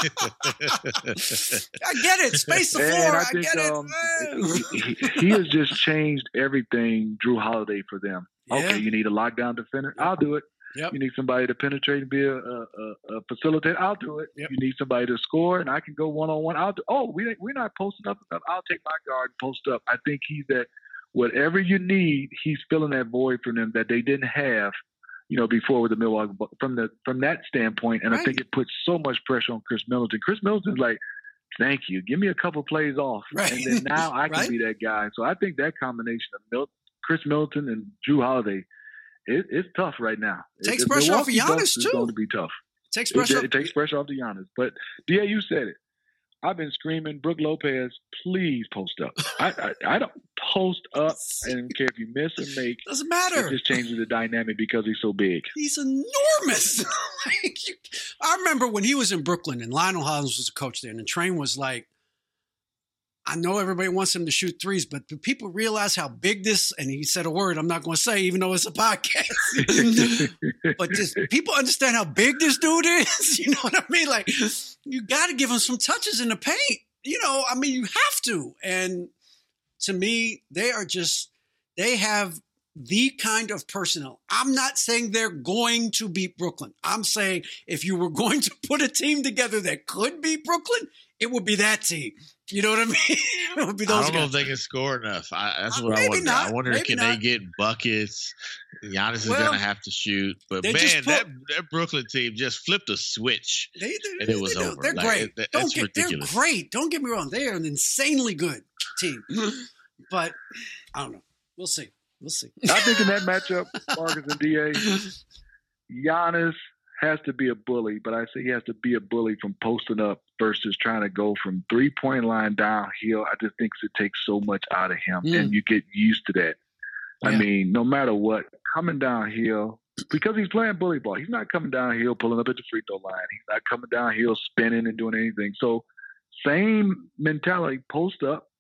S2: I get it. Space the
S6: And
S2: floor.
S6: I
S2: I,
S6: think,
S2: get
S6: um,
S2: it.
S6: he, he has just changed everything Drew Holiday for them.
S2: Yeah.
S6: Okay, you need a lockdown defender. I'll do it.
S2: Yep.
S6: You need somebody to penetrate and be a, a, a, a facilitator. I'll do it.
S2: Yep.
S6: You need somebody to score, and I can go one on one. I'll do. Oh, we we're not posting up enough. I'll take my guard and post up. I think he's that. Whatever you need, he's filling that void for them that they didn't have, you know, before with the Milwaukee Bucks. From the from that standpoint, and
S2: Right.
S6: I think it puts so much pressure on Chris Middleton. Chris Middleton's like, thank you. Give me a couple plays off,
S2: Right.
S6: and then now I can
S2: Right.
S6: be that guy. So I think that combination of Mil- Chris Middleton and Drew Holiday, it, it's tough right now.
S2: Takes
S6: The
S2: pressure off of
S6: Milwaukee
S2: Giannis,
S6: Bucks is
S2: too.
S6: going to be tough.
S2: Takes
S6: It,
S2: pressure.
S6: it takes pressure off the Giannis. But D A, you said it. I've been screaming, Brook Lopez, please post up. I, I I don't post up, and care if you miss or make.
S2: Doesn't
S6: It
S2: matter.
S6: just changes the dynamic because he's so big.
S2: He's enormous. Like, you- I remember when he was in Brooklyn and Lionel Hollins was a coach there, and the train was like, I know everybody wants him to shoot threes, but do people realize how big this? And he said a word I'm not going to say, even though it's a podcast. But just people understand how big this dude is. You know what I mean? Like, you got to give him some touches in the paint. You know, I mean, you have to. And to me, they are just, they have the kind of personnel. I'm not saying they're going to beat Brooklyn. I'm saying if you were going to put a team together that could beat Brooklyn, it would be that team. You know what I mean? It would be
S5: I
S2: those
S5: don't know
S2: guys.
S5: if they can score enough. I, that's
S2: Uh,
S5: what I
S2: maybe
S5: wonder.
S2: not.
S5: I wonder,
S2: Maybe
S5: can
S2: not.
S5: they get buckets? Giannis is
S2: Well,
S5: going to have to shoot. But
S2: they
S5: man,
S2: just put-
S5: that that Brooklyn team just flipped a switch.
S2: They, they,
S5: And it was
S2: they do.
S5: over.
S2: They're
S5: Like,
S2: great.
S5: it- that-
S2: Don't
S5: that's
S2: get,
S5: ridiculous.
S2: They're great. Don't get me wrong. They are an insanely good team. But I don't know. We'll see. We'll see.
S6: I think in that matchup, Marcus and D A, Giannis has to be a bully, but I say he has to be a bully from posting up versus trying to go from three-point line downhill. I just think it takes so much out of him,
S2: Mm.
S6: and you get used to that.
S2: Yeah.
S6: I mean, no matter what, coming downhill, because he's playing bully ball, he's not coming downhill pulling up at the free throw line. He's not coming downhill spinning and doing anything. So same mentality, post up,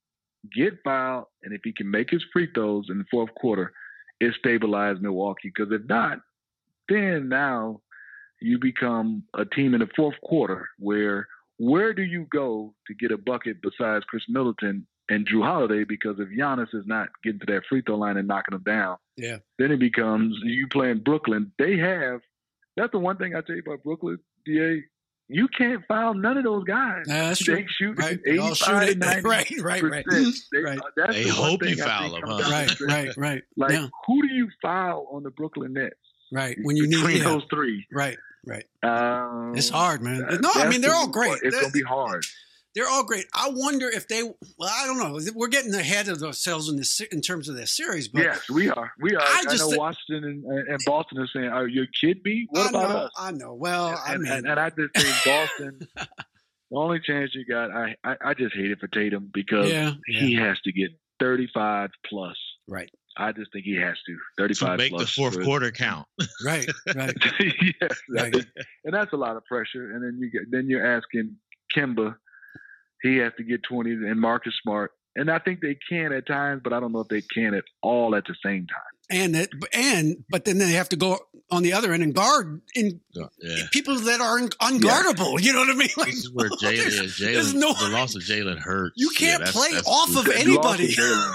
S6: get fouled, and if he can make his free throws in the fourth quarter, it stabilizes Milwaukee. Because if not, then now you become a team in the fourth quarter where where do you go to get a bucket besides Chris Middleton and Jrue Holiday? Because if Giannis is not getting to that free throw line and knocking them down,
S2: yeah,
S6: then it becomes you playing Brooklyn. They have that's the one thing I tell you about Brooklyn, D A. You can't foul none of those guys.
S2: Yeah, that's
S6: they
S2: true.
S6: shoot
S2: right. eighty-five to ninety right, right, right.
S6: They,
S2: right.
S6: That's
S5: they
S6: the
S5: hope
S6: one
S5: you
S6: thing
S5: foul them, huh?
S2: Right, right, right.
S6: Like,
S2: yeah.
S6: who do you foul on the Brooklyn Nets?
S2: Right, when you need
S6: between
S2: yeah.
S6: those three.
S2: Right, right.
S6: Um,
S2: it's hard, man. No, I mean they're all great.
S6: It's gonna be hard.
S2: They're all great. I wonder if they. Well, I don't know. We're getting ahead of ourselves in this in terms of this series. But
S6: yes, we are. We are.
S2: I,
S6: I
S2: just
S6: know
S2: th-
S6: Washington and, and Boston are saying, "Are you kidding me? What
S2: I
S6: about
S2: know,
S6: us?"
S2: I know. Well,
S6: and,
S2: I mean,
S6: and, and I just think Boston. The only chance you got, I, I, I just hate it for Tatum because
S2: yeah, yeah.
S6: he has to get thirty-five plus.
S2: Right.
S6: I just think he has to thirty-five
S5: to make
S6: plus
S5: the fourth
S6: for,
S5: quarter count.
S2: Right, right.
S6: yes,
S2: right.
S6: And that's a lot of pressure. And then you get then you're asking Kemba, he has to get twenty, and Marcus Smart, and I think they can at times, but I don't know if they can at all at the same time.
S2: And it, and but then they have to go on the other end and guard in
S5: yeah.
S2: people that are unguardable. Yeah. You know what I mean? Like,
S5: this is where Jalen is. Jalen,
S2: no,
S5: the loss of Jalen hurts.
S2: You can't
S5: yeah, that's,
S2: play
S5: that's
S2: off
S5: brutal.
S2: of anybody.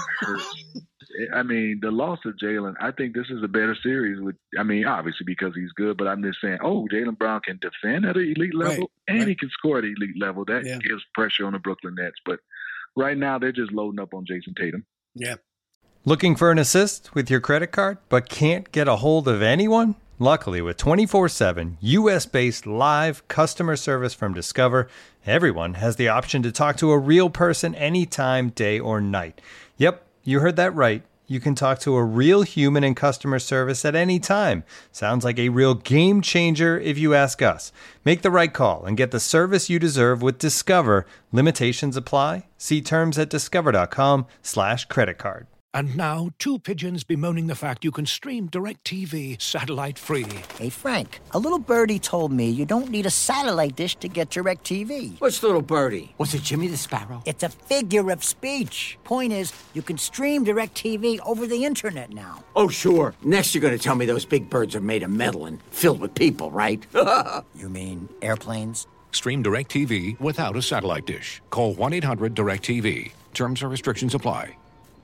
S6: I mean, the loss of Jalen, I think this is a better series. With, I mean, obviously because he's good, but I'm just saying, oh, Jaylen Brown can defend at an elite level,
S2: right,
S6: and
S2: right.
S6: he can score at an elite level. That
S2: yeah.
S6: gives pressure on the Brooklyn Nets. But right now, they're just loading up on Jason Tatum.
S2: Yeah.
S8: Looking for an assist with your credit card, but can't get a hold of anyone? Luckily, with twenty-four seven U S-based live customer service from Discover, everyone has the option to talk to a real person anytime, day or night. Yep, you heard that right. You can talk to a real human in customer service at any time. Sounds like a real game changer if you ask us. Make the right call and get the service you deserve with Discover. Limitations apply. See terms at discover.com slash credit card.
S9: And now, two pigeons bemoaning the fact you can stream DirecTV satellite-free.
S10: Hey, Frank, a little birdie told me you don't need a satellite dish to get DirecTV.
S11: What's little birdie? Was it Jimmy the Sparrow?
S10: It's a figure of speech. Point is, you can stream DirecTV over the internet now.
S11: Oh, sure. Next you're going to tell me those big birds are made of metal and filled with people, right?
S10: You mean airplanes?
S9: Stream DirecTV without a satellite dish. Call one eight hundred direct T V. Terms and restrictions apply.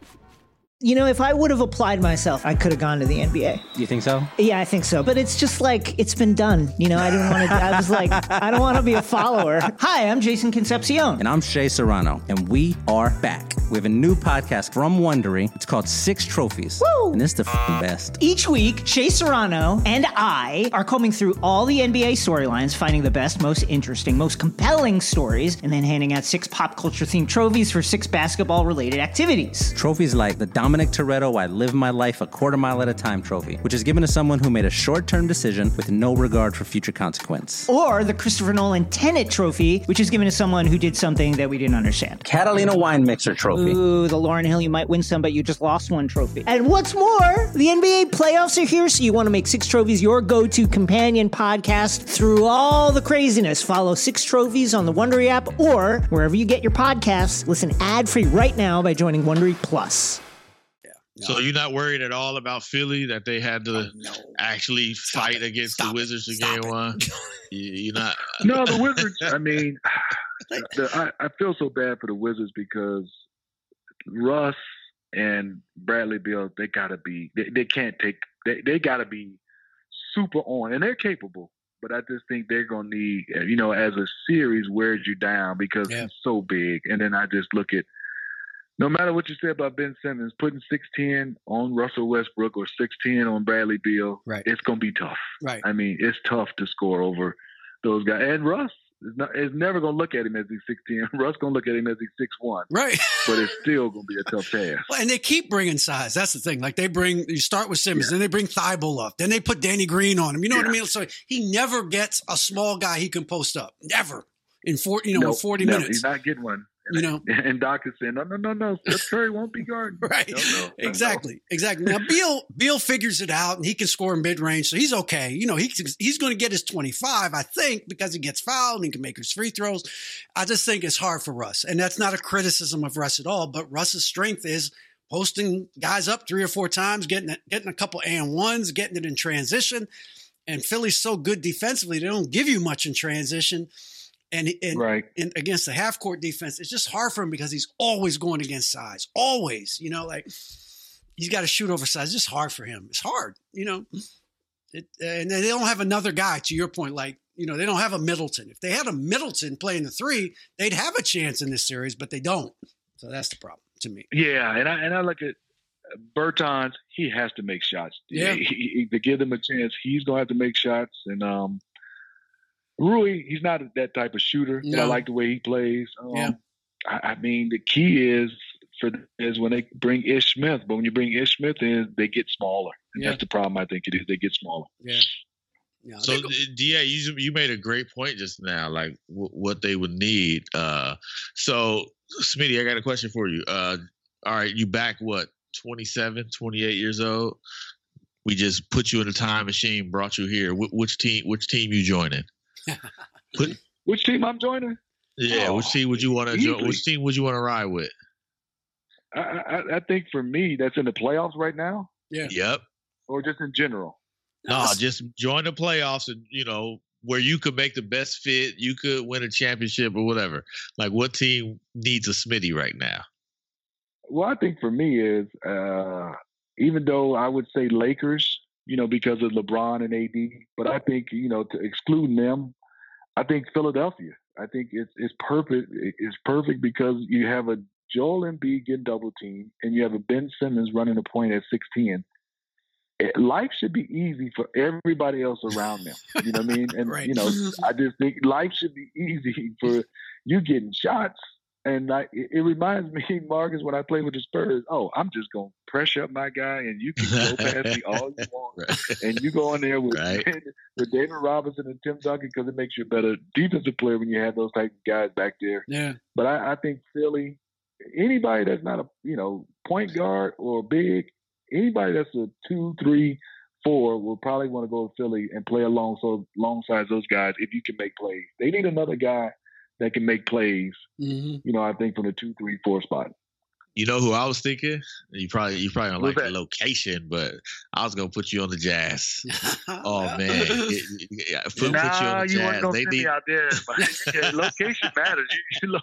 S12: You know, if I would have applied myself, I could have gone to the N B A.
S13: You think so?
S12: Yeah, I think so. But it's just like, it's been done. You know, I didn't want to, I was like, I don't want to be a follower. Hi, I'm Jason Concepcion.
S13: And I'm Shea Serrano. And we are back. We have a new podcast from Wondery. It's called Six Trophies.
S12: Woo!
S13: And it's the f***ing best.
S12: Each week, Shea Serrano and I are combing through all the N B A storylines, finding the best, most interesting, most compelling stories, and then handing out six pop culture-themed trophies for six basketball-related activities.
S13: Trophies like the Dominic Toretto I Live My Life a Quarter Mile at a Time trophy, which is given to someone who made a short-term decision with no regard for future consequence.
S12: Or the Christopher Nolan Tenet trophy, which is given to someone who did something that we didn't understand.
S13: Catalina Wine Mixer trophy.
S12: Ooh, the Lauryn Hill You Might Win Some, but You Just Lost One trophy. And what's more, the N B A playoffs are here, so you want to make Six Trophies your go-to companion podcast through all the craziness. Follow Six Trophies on the Wondery app or wherever you get your podcasts. Listen ad-free right now by joining Wondery Plus.
S5: No. So you're not worried at all about Philly that they had to oh, no. actually Stop fight it. against Stop the Wizards in game it. one? You're not.
S6: No, the Wizards. I mean, the, I, I feel so bad for the Wizards because Russ and Bradley Beal, they gotta be. They, they can't take. They they gotta be super on, and they're capable. But I just think they're gonna need, you know, as a series wears you down because yeah. it's so big. And then I just look at. No matter what you say about Ben Simmons, putting six ten on Russell Westbrook or six ten on Bradley Beal,
S2: right.
S6: it's going to be tough.
S2: Right.
S6: I mean, it's tough to score over those guys. And Russ is, not, is never going to look at him as he's six ten. Russ going to look at him as he's six one.
S2: Right.
S6: But it's still going to be a tough task.
S2: Well, and they keep bringing size. That's the thing. Like they bring, you start with Simmons, yeah. then they bring Thibault up, then they put Danny Green on him. You know yeah. what I mean? So he never gets a small guy he can post up. Never. In four, you know,
S6: no,
S2: in forty
S6: no,
S2: minutes.
S6: He's not getting one.
S2: You know,
S6: and Doc is saying, no, no, no, no, Steph Curry won't be guarding.
S2: Right.
S6: No, no,
S2: exactly.
S6: No.
S2: Exactly. Now, Beal, Beal figures it out and he can score in mid range. So he's okay. You know, he, he's going to get his twenty-five, I think, because he gets fouled and he can make his free throws. I just think it's hard for Russ. And that's not a criticism of Russ at all. But Russ's strength is posting guys up three or four times, getting, getting a couple and ones, getting it in transition. And Philly's so good defensively, they don't give you much in transition. And, and,
S6: right.
S2: and against the half court defense, it's just hard for him because he's always going against size. Always, you know, like he's got to shoot over size. It's just hard for him. It's hard, you know. It, and they don't have another guy, to your point, like, you know, they don't have a Middleton. If they had a Middleton playing the three, they'd have a chance in this series, but they don't. So that's the problem to me.
S6: Yeah, and I and I look at Bertans, he has to make shots.
S2: Yeah.
S6: He, he, to give them a chance, he's going to have to make shots. And um, Rui, he's not that type of shooter.
S2: No.
S6: But I like the way he plays. Um,
S2: yeah.
S6: I, I mean, the key is for is when they bring Ish Smith. But when you bring Ish Smith in, they get smaller. And
S2: Yeah.
S6: that's the problem I think it is. They get smaller.
S2: Yeah. Yeah.
S5: So, yeah, you you made a great point just now, like w- what they would need. Uh, so, Smitty, I got a question for you. Uh, all right, you back what? twenty-seven, twenty-eight years old. We just put you in a time machine, brought you here. Wh- which team? Which team you joining? Put,
S6: which team I'm joining?
S5: Yeah,
S6: Oh,
S5: which team would you want to join?
S6: easily.
S5: Which team would you want to ride with?
S6: I, I, I think for me, that's in the playoffs right now,
S2: Yeah.
S5: Yep.
S6: or just in general.
S5: No, just join the playoffs, and you know where you could make the best fit. You could win a championship or whatever. Like, what team needs a Smitty right now?
S6: Well, I think for me is uh, even though I would say Lakers, you know, because of LeBron and A D, but I think, you know, to excluding them, I think Philadelphia. I think it's it's perfect. It's perfect because you have a Joel Embiid getting double teamed, and you have a Ben Simmons running a point at six ten. Life should be easy for everybody else around them. You know what I mean? And
S2: Right.
S6: you know, I just think life should be easy for you getting shots. And I, it, it reminds me, Marcus, when I played with the Spurs, oh, I'm just going to pressure up my guy and you can go past me all you want.
S5: Right.
S6: And you go in there with,
S5: Right.
S6: with David Robinson and Tim Duncan because it makes you a better defensive player when you have those type of guys back there.
S2: Yeah.
S6: But I, I think Philly, anybody that's not a, you know, point guard or big, anybody that's a two, three, four will probably want to go to Philly and play along so alongside those guys if you can make plays. They need another guy that can make plays,
S2: Mm-hmm.
S6: you know, I think from the two, three, four spot.
S5: You know who I was thinking? You probably you probably don't
S6: Who's
S5: like
S6: that?
S5: the location, but I was gonna put you on the Jazz. Oh man, It- it- yeah, put, put you
S6: nah,
S5: on the
S6: you
S5: Jazz.
S6: wasn't gonna
S5: They
S6: send
S5: need
S6: me out there. But yeah, location matters. You, you look,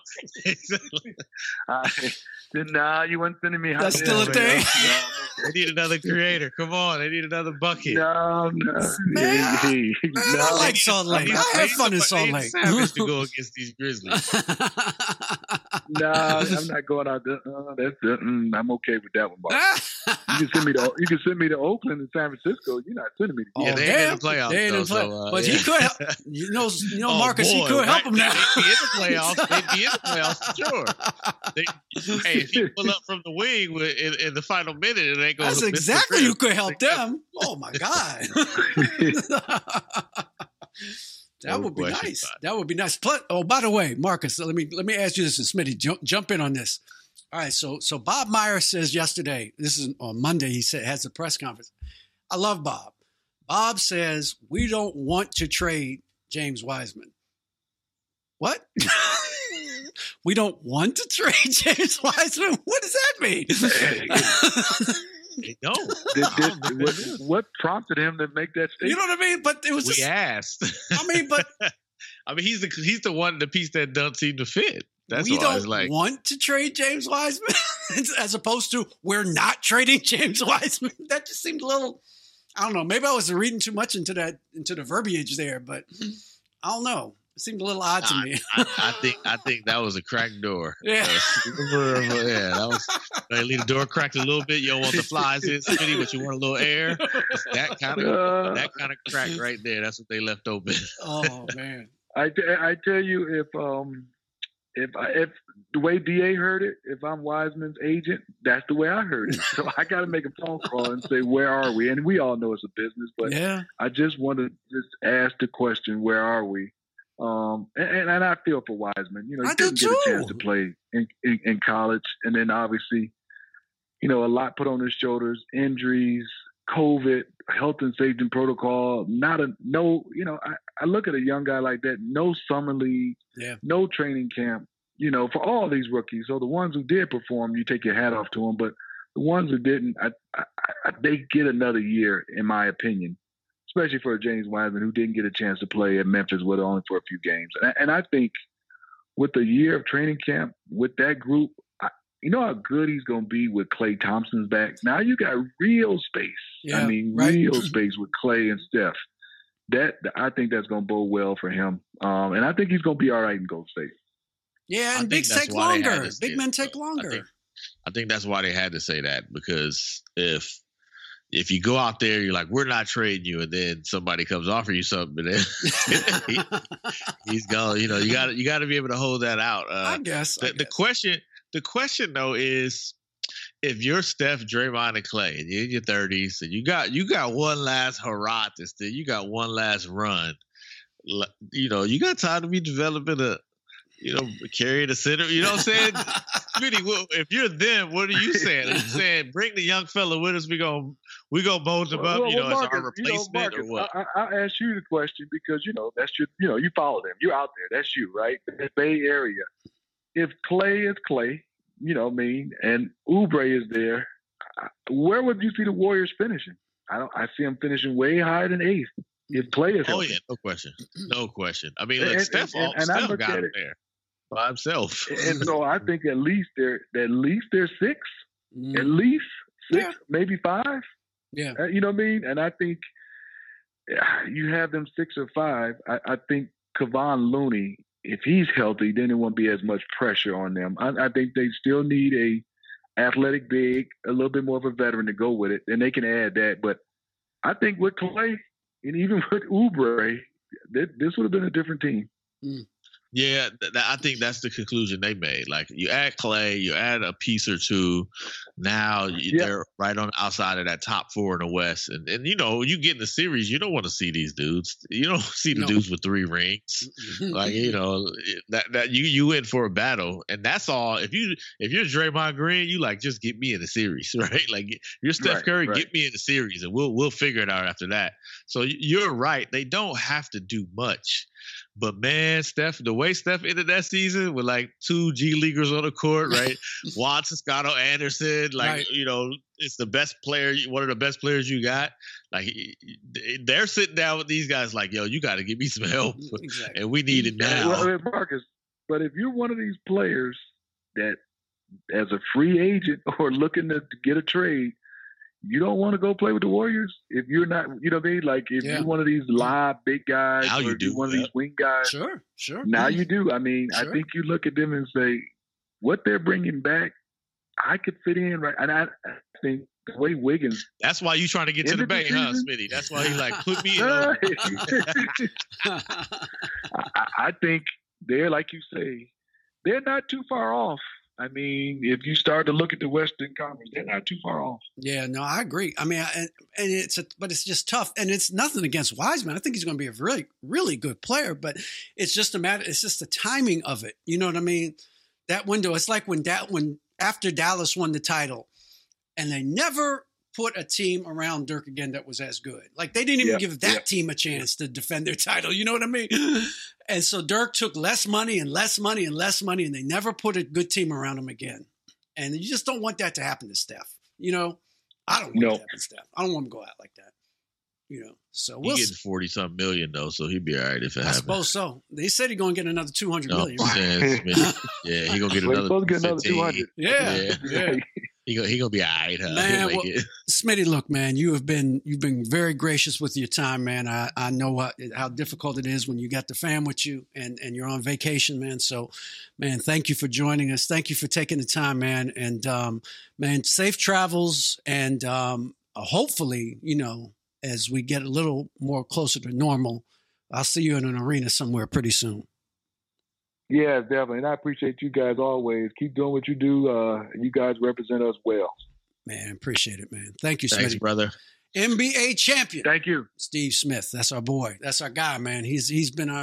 S6: uh, then, nah, you weren't sending me out
S2: That's
S6: there.
S2: still a
S6: man.
S2: thing?
S5: they need another creator. Come on, they need another bucket.
S6: No, no,
S2: Man,
S6: hey, hey,
S2: Man, I
S6: no.
S2: like Salt Lake. I have fun in Salt Lake.
S5: Savage to go against these Grizzlies.
S6: Nah, I'm not going out there. Uh, that's it. Mm, I'm okay with that one, Bob. You can send me to you can send me to Oakland and San Francisco. You're not sending me to
S5: Yeah,
S2: Oh,
S5: they ain't in
S2: damn.
S5: the playoffs,
S2: They ain't in the
S5: though,
S2: play-
S5: so, uh,
S2: but
S5: yeah.
S2: he could help. You know, you know,
S5: Oh,
S2: Marcus, he
S5: boy,
S2: could help
S5: right?
S2: him now.
S5: They'd be in the playoffs. They'd be in the playoffs for sure. They, hey, if you pull up from the wing with, in, in the final minute, it ain't going
S2: That's
S5: to
S2: exactly who could help them. Oh my God. That
S5: No
S2: would be
S5: question
S2: nice.
S5: about it.
S2: That would be nice. Plus, oh, by the way, Marcus, let me let me ask you this, and Smitty, jump, jump in on this. All right, so so Bob Meyer says yesterday, this is on Monday, he said has a press conference. I love Bob. Bob says we don't want to trade James Wiseman. What? We don't want to trade James Wiseman? What does that mean?
S5: No.
S6: Did, did, what, what prompted him to make that statement?
S2: You know what I mean? But it was
S5: We
S2: just,
S5: asked.
S2: I mean, but
S5: I mean, he's the he's the one the piece that doesn't seem to fit. That's
S2: we
S5: why
S2: don't
S5: it's like
S2: want to trade James Wiseman as opposed to we're not trading James Wiseman. That just seemed a little, I don't know. Maybe I was reading too much into that, into the verbiage there, but I don't know. It seemed a little odd to
S5: I,
S2: me.
S5: I, I think I think that was a cracked door.
S2: Yeah.
S5: Uh, yeah, that was. They leave the door cracked a little bit. You don't want the flies in, Smitty, but you want a little air. It's that kind of
S6: Uh,
S5: that kind of crack right there. That's what they left open.
S2: Oh man.
S6: I, I tell you, if um, if if the way D A heard it, if I'm Wiseman's agent, that's the way I heard it. So I got to make a phone call and say, where are we? And we all know it's a business, but
S2: Yeah.
S6: I just want to just ask the question, where are we? Um, and, and I feel for Wiseman. You know, he
S2: I do
S6: didn't get a chance
S2: too.
S6: to play in, in, in college, and then obviously, you know, a lot put on his shoulders, injuries, COVID, health and safety protocol. Not a no. You know, I, I look at a young guy like that. No summer league,
S2: Yeah.
S6: no training camp. You know, for all these rookies. So the ones who did perform, you take your hat off to them. But the ones who didn't, I, I, I, they get another year, in my opinion. Especially for James Wiseman, who didn't get a chance to play at Memphis with only for a few games. And, and I think with a year of training camp, with that group, I, you know how good he's going to be with Klay Thompson's back? Now you got real space.
S2: Yeah,
S6: I mean,
S2: right.
S6: real space with Klay and Steph. That I think that's going to bode well for him. Um, and I think he's going to be all right in Golden State.
S2: Yeah,
S5: I
S2: and
S5: think
S2: bigs
S5: that's
S2: take
S5: why they had
S2: longer.
S5: to say
S2: Big
S5: it,
S2: men take
S5: though.
S2: longer.
S5: I think, I think that's why they had to say that, because if if you go out there, you're like, we're not trading you, and then somebody comes offer you something, and then he, he's gone. You know, you got you got to be able to hold that out. Uh,
S2: I guess.
S5: The,
S2: I
S5: the
S2: guess.
S5: question, the question though, is if you're Steph, Draymond, and Klay, and you're in your thirties, and you got you got one last hurrah this thing, you got one last run. l- You know, you got time to be developing a, you know, carrying a center. You know what I'm saying? Smitty, well, if you're them, what are you saying? Are you saying bring the young fella with us? We gonna we gonna mold him up.
S6: Well,
S5: you know,
S6: well,
S5: as our
S6: Marcus, you know,
S5: replacement or
S6: Marcus,
S5: what?
S6: I, I, I asked you the question because you know that's your, you know, you follow them. You're out there. That's you, right? The Bay Area. If Klay is Klay, you know what I mean, and Oubre is there, where would you see the Warriors finishing? I don't. I see them finishing way higher than eighth. If Klay is
S5: Oh
S6: healthy.
S5: yeah, no question, no question. I mean, look,
S6: And-
S5: Steph,
S6: and-
S5: all-
S6: and I
S5: Steph
S6: look
S5: got
S6: at
S5: him
S6: it-
S5: there by himself.
S6: And so I think at least they're at least they're six,
S2: Mm.
S6: at least six,
S2: Yeah.
S6: maybe five.
S2: Yeah.
S6: Uh, you know what I mean? And I think uh, you have them six or five. I, I think Kevon Looney, if he's healthy, then there won't be as much pressure on them. I, I think they still need a athletic big, a little bit more of a veteran to go with it, and they can add that. But I think with Klay and even with Oubre, th- this would have been a different team.
S2: Mm.
S5: Yeah, th- th- I think that's the conclusion they made. Like, you add Klay, you add a piece or two. Now you,
S6: Yeah.
S5: they're right on the outside of that top four in the West. And, and you know, you get in the series, you don't want to see these dudes. You don't see the
S2: No.
S5: dudes with three rings. Like, you know, that that you you in for a battle, and that's all. If you if you're Draymond Green, you like, just get me in the series, right? Like, you're Steph
S6: Right,
S5: Curry,
S6: right.
S5: get me in the series, and we'll we'll figure it out after that. So y- you're right; they don't have to do much. But man, Steph, the way Steph ended that season with like two G leaguers on the court, right? Watson, Scotto Anderson, like,
S2: Right.
S5: you know, it's the best player, one of the best players you got. Like, they're sitting down with these guys, like, yo, you got to give me some help,
S2: Exactly.
S5: and we need it now.
S6: Well, uh, Marcus, but if you're one of these players that, as a free agent or looking to get a trade, you don't want to go play with the Warriors. If you're not, you know what I mean? Like, if
S2: Yeah.
S6: you're one of these live big guys,
S5: Now
S6: or
S5: you
S6: if you're
S5: do,
S6: one of
S5: yeah.
S6: these wing guys,
S2: Sure. Sure.
S6: now you do. I mean, I
S2: Sure.
S6: think you look at them and say, what they're bringing back, I could fit in, right? And I, I think the way Wiggins,
S5: That's why you trying to get to the
S6: End of the
S5: Bay, huh,
S6: season?
S5: Smitty? That's why he like, put me in.
S6: I, I think they're, like you say, they're not too far off. I mean, if you start to look at the Western Conference, they're not too far off.
S2: Yeah, no, I agree. I mean, I, and, and it's a, but it's just tough, and it's nothing against Wiseman. I think he's going to be a really, really good player, but it's just a matter. It's just the timing of it. You know what I mean? That window. It's like when that when after Dallas won the title, and they never put a team around Dirk again that was as good. Like, they didn't even
S6: Yeah,
S2: give that
S6: yeah.
S2: team a chance to defend their title. You know what I mean? And so Dirk took less money and less money and less money, and they never put a good team around him again. And you just don't want that to happen to Steph. You know, I don't want
S6: No.
S2: that to happen to Steph. I don't want him to go out like that. You know, so
S5: He
S2: we'll
S5: getting
S2: see.
S5: forty something million though, so he'd be all right if it
S2: I
S5: happens.
S2: suppose so. They said he's going to get another two hundred
S5: No,
S2: million.
S5: I'm saying, Smitty, yeah, he gonna get
S6: Well, he's
S5: another.
S6: supposed to get another
S5: fifteen.
S6: two hundred.
S2: Yeah,
S5: Yeah.
S2: yeah.
S5: He gonna he gonna be all right, huh?
S2: Man,
S5: He'll make
S2: well,
S5: it.
S2: Smitty, look, man, you have been you've been very gracious with your time, man. I, I know what, how difficult it is when you got the fam with you and, and you're on vacation, man. So, man, thank you for joining us. Thank you for taking the time, man. And um, man, safe travels, and um, hopefully, you know, as we get a little more closer to normal, I'll see you in an arena somewhere pretty soon.
S6: Yeah, definitely. And I appreciate you guys always. Keep doing what you do. Uh, you guys represent us well.
S2: Man, appreciate it, man. Thank you,
S5: Thanks,
S2: Smitty.
S5: brother.
S2: N B A champion.
S6: Thank you.
S2: Steve Smith. That's our boy. That's our guy, man. He's he's been our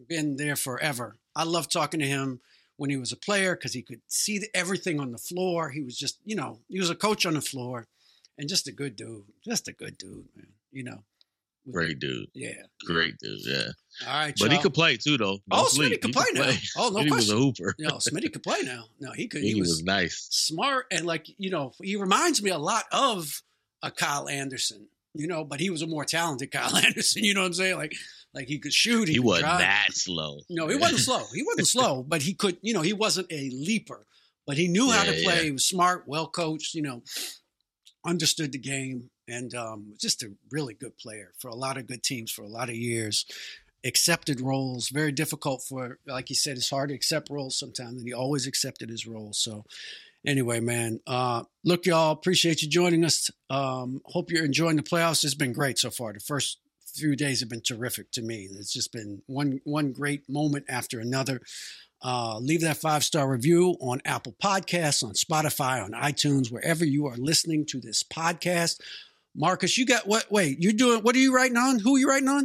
S2: been there forever. I love talking to him when he was a player because he could see the, everything on the floor. He was just, you know, he was a coach on the floor and just a good dude. Just a good dude, man. You know.
S5: Great dude.
S2: Yeah.
S5: Great dude, yeah.
S2: All right,
S5: But
S2: y'all.
S5: he could play too, though. No
S2: oh,
S5: sleep.
S2: Smitty could
S5: he
S2: play
S5: could
S2: now.
S5: play.
S2: Oh, no
S5: Smitty
S2: question.
S5: was a hooper.
S2: No, Smitty could play now. No, he could.
S5: He,
S2: he was,
S5: was nice.
S2: Smart and like, you know, he reminds me a lot of a Kyle Anderson, you know, but he was a more talented Kyle Anderson. You know what I'm saying? Like, like he could shoot. He,
S5: He
S2: could
S5: wasn't
S2: drive.
S5: that slow.
S2: No, he wasn't slow. He wasn't slow, but he could, you know, he wasn't a leaper, but he knew how
S5: Yeah,
S2: to play.
S5: yeah.
S2: He was smart, well coached, you know, understood the game, and um, just a really good player for a lot of good teams for a lot of years. Accepted roles, very difficult for, like you said, it's hard to accept roles sometimes, and he always accepted his roles. So anyway, man, uh, look, y'all, appreciate you joining us. Um, hope you're enjoying the playoffs. It's been great so far. The first few days have been terrific to me. It's just been one one great moment after another. Uh, leave that five-star review on Apple Podcasts, on Spotify, on iTunes, wherever you are listening to this podcast. Marcus, you got what? Wait, you're doing, what are you writing on? Who are you writing on?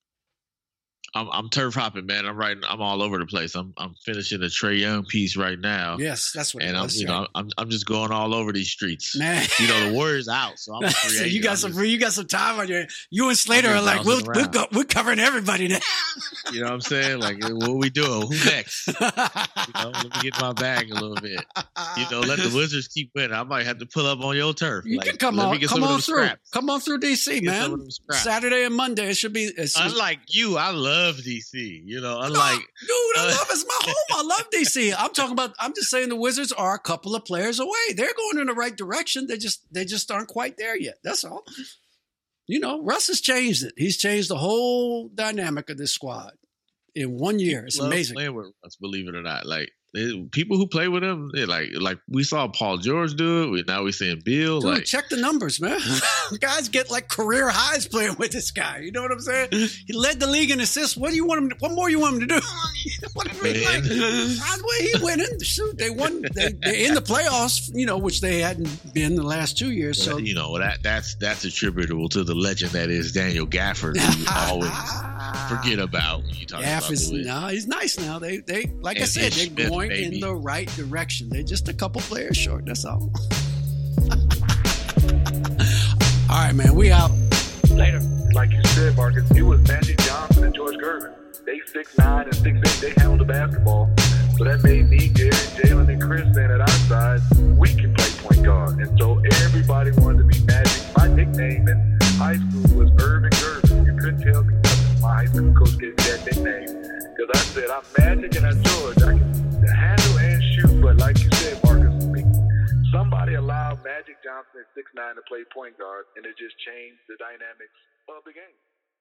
S5: I'm, I'm turf hopping, man. I'm writing. I'm all over the place. I'm I'm finishing a Trae Young piece right now.
S2: Yes, that's what.
S5: And
S2: it
S5: I'm
S2: was,
S5: you
S2: right?
S5: know I'm I'm just going all over these streets.
S2: Man.
S5: You know the Warriors out, so I'm a free
S2: so you
S5: agent.
S2: got
S5: I'm
S2: some
S5: just-
S2: you got some time on your. You and Slater
S5: I'm
S2: are
S5: just
S2: like we'll,
S5: bouncing
S2: we'll
S5: around.
S2: go, we're covering everybody now.
S5: You know what I'm saying? Like, what we doing? Who next? You know, let me get my bag a little bit. You know, let the Wizards keep winning. I might have to pull up on your turf.
S2: You
S5: like,
S2: can come
S5: let me
S2: on,
S5: get
S2: come
S5: some of
S2: on
S5: them
S2: through,
S5: scraps.
S2: come on through D C,
S5: Get some of
S2: man.
S5: them scraps.
S2: Saturday and Monday it should be. It's,
S5: Unlike you, I love D C. You know,
S2: No,
S5: unlike
S2: dude, I
S5: uh,
S2: love it's my home. I love D C. I'm talking about. I'm just saying the Wizards are a couple of players away. They're going in the right direction. They just they just aren't quite there yet. That's all. You know, Russ has changed it. He's changed the whole dynamic of this squad in one year. It's
S5: love
S2: amazing.
S5: Playing with Russ, believe it or not, like they, people who play with him, they like like we saw Paul George do it. We, now we're seeing Bill.
S2: Dude,
S5: like
S2: check the numbers, man. Guys get like career highs playing with this guy. You know what I'm saying? He led the league in assists. What do you want him? To, what more you want him to do? What do you mean, like, how way he winning? Shoot, they won. They, they're in the playoffs. You know, which they hadn't been the last two years. So
S5: you know that that's that's attributable to the legend that is Daniel Gafford. Who you always forget about when you talk
S2: Gaff
S5: about
S2: is
S5: the Wiz.
S2: no, he's nice now. They they like I
S5: And
S2: said,
S5: Ish
S2: they're
S5: Smith,
S2: going
S5: baby.
S2: in the right direction. They're just a couple players short. That's all. All right, man. We out.
S6: Later. Like you said, Marcus, it was Magic Johnson and George Gervin. They six nine and six eight. They handled the basketball. So that made me, Gary, Jalen, and Chris saying at our side, we can play point guard. And so everybody wanted to be Magic. My nickname in high school was Irvin Gervin. You couldn't tell me nothing. My high school coach gave me that nickname. Because I said, I'm Magic and I'm George. I can handle and shoot. But like you said, Marcus, somebody allowed Magic Johnson at six nine to play point guard, and it just changed the dynamics of the game.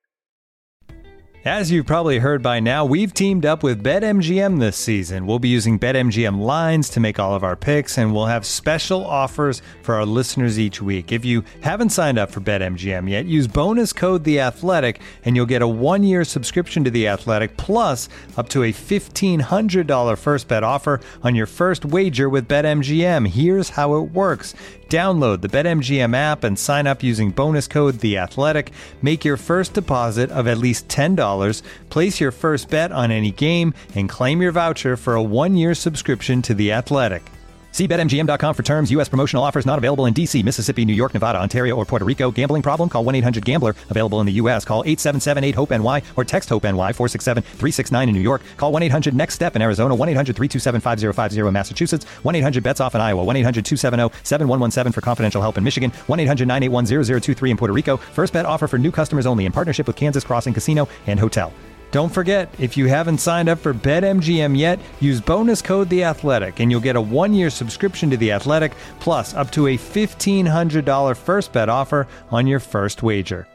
S8: As you've probably heard by now, we've teamed up with BetMGM this season. We'll be using BetMGM lines to make all of our picks, and we'll have special offers for our listeners each week. If you haven't signed up for BetMGM yet, use bonus code The Athletic, and you'll get a one-year subscription to The Athletic, plus up to a fifteen hundred dollars first bet offer on your first wager with BetMGM. Here's how it works. Download the BetMGM app and sign up using bonus code The Athletic. Make your first deposit of at least ten dollars. Place your first bet on any game and claim your voucher for a one-year subscription to The Athletic. See Bet M G M dot com for terms. U S promotional offers not available in D C, Mississippi, New York, Nevada, Ontario, or Puerto Rico. Gambling problem? Call one eight hundred gambler. Available in the U S. Call eight seven seven eight hope N Y or text HOPE-NY four six seven three six nine in New York. Call one eight hundred next step in Arizona. one eight hundred three two seven five zero five zero in Massachusetts. one eight hundred bets off in Iowa. one eight hundred two seven zero seven one one seven for confidential help in Michigan. one eight hundred nine eight one zero zero two three in Puerto Rico. First bet offer for new customers only in partnership with Kansas Crossing Casino and Hotel. Don't forget, if you haven't signed up for BetMGM yet, use bonus code The Athletic, and you'll get a one-year subscription to The Athletic, plus up to a fifteen hundred dollars first bet offer on your first wager.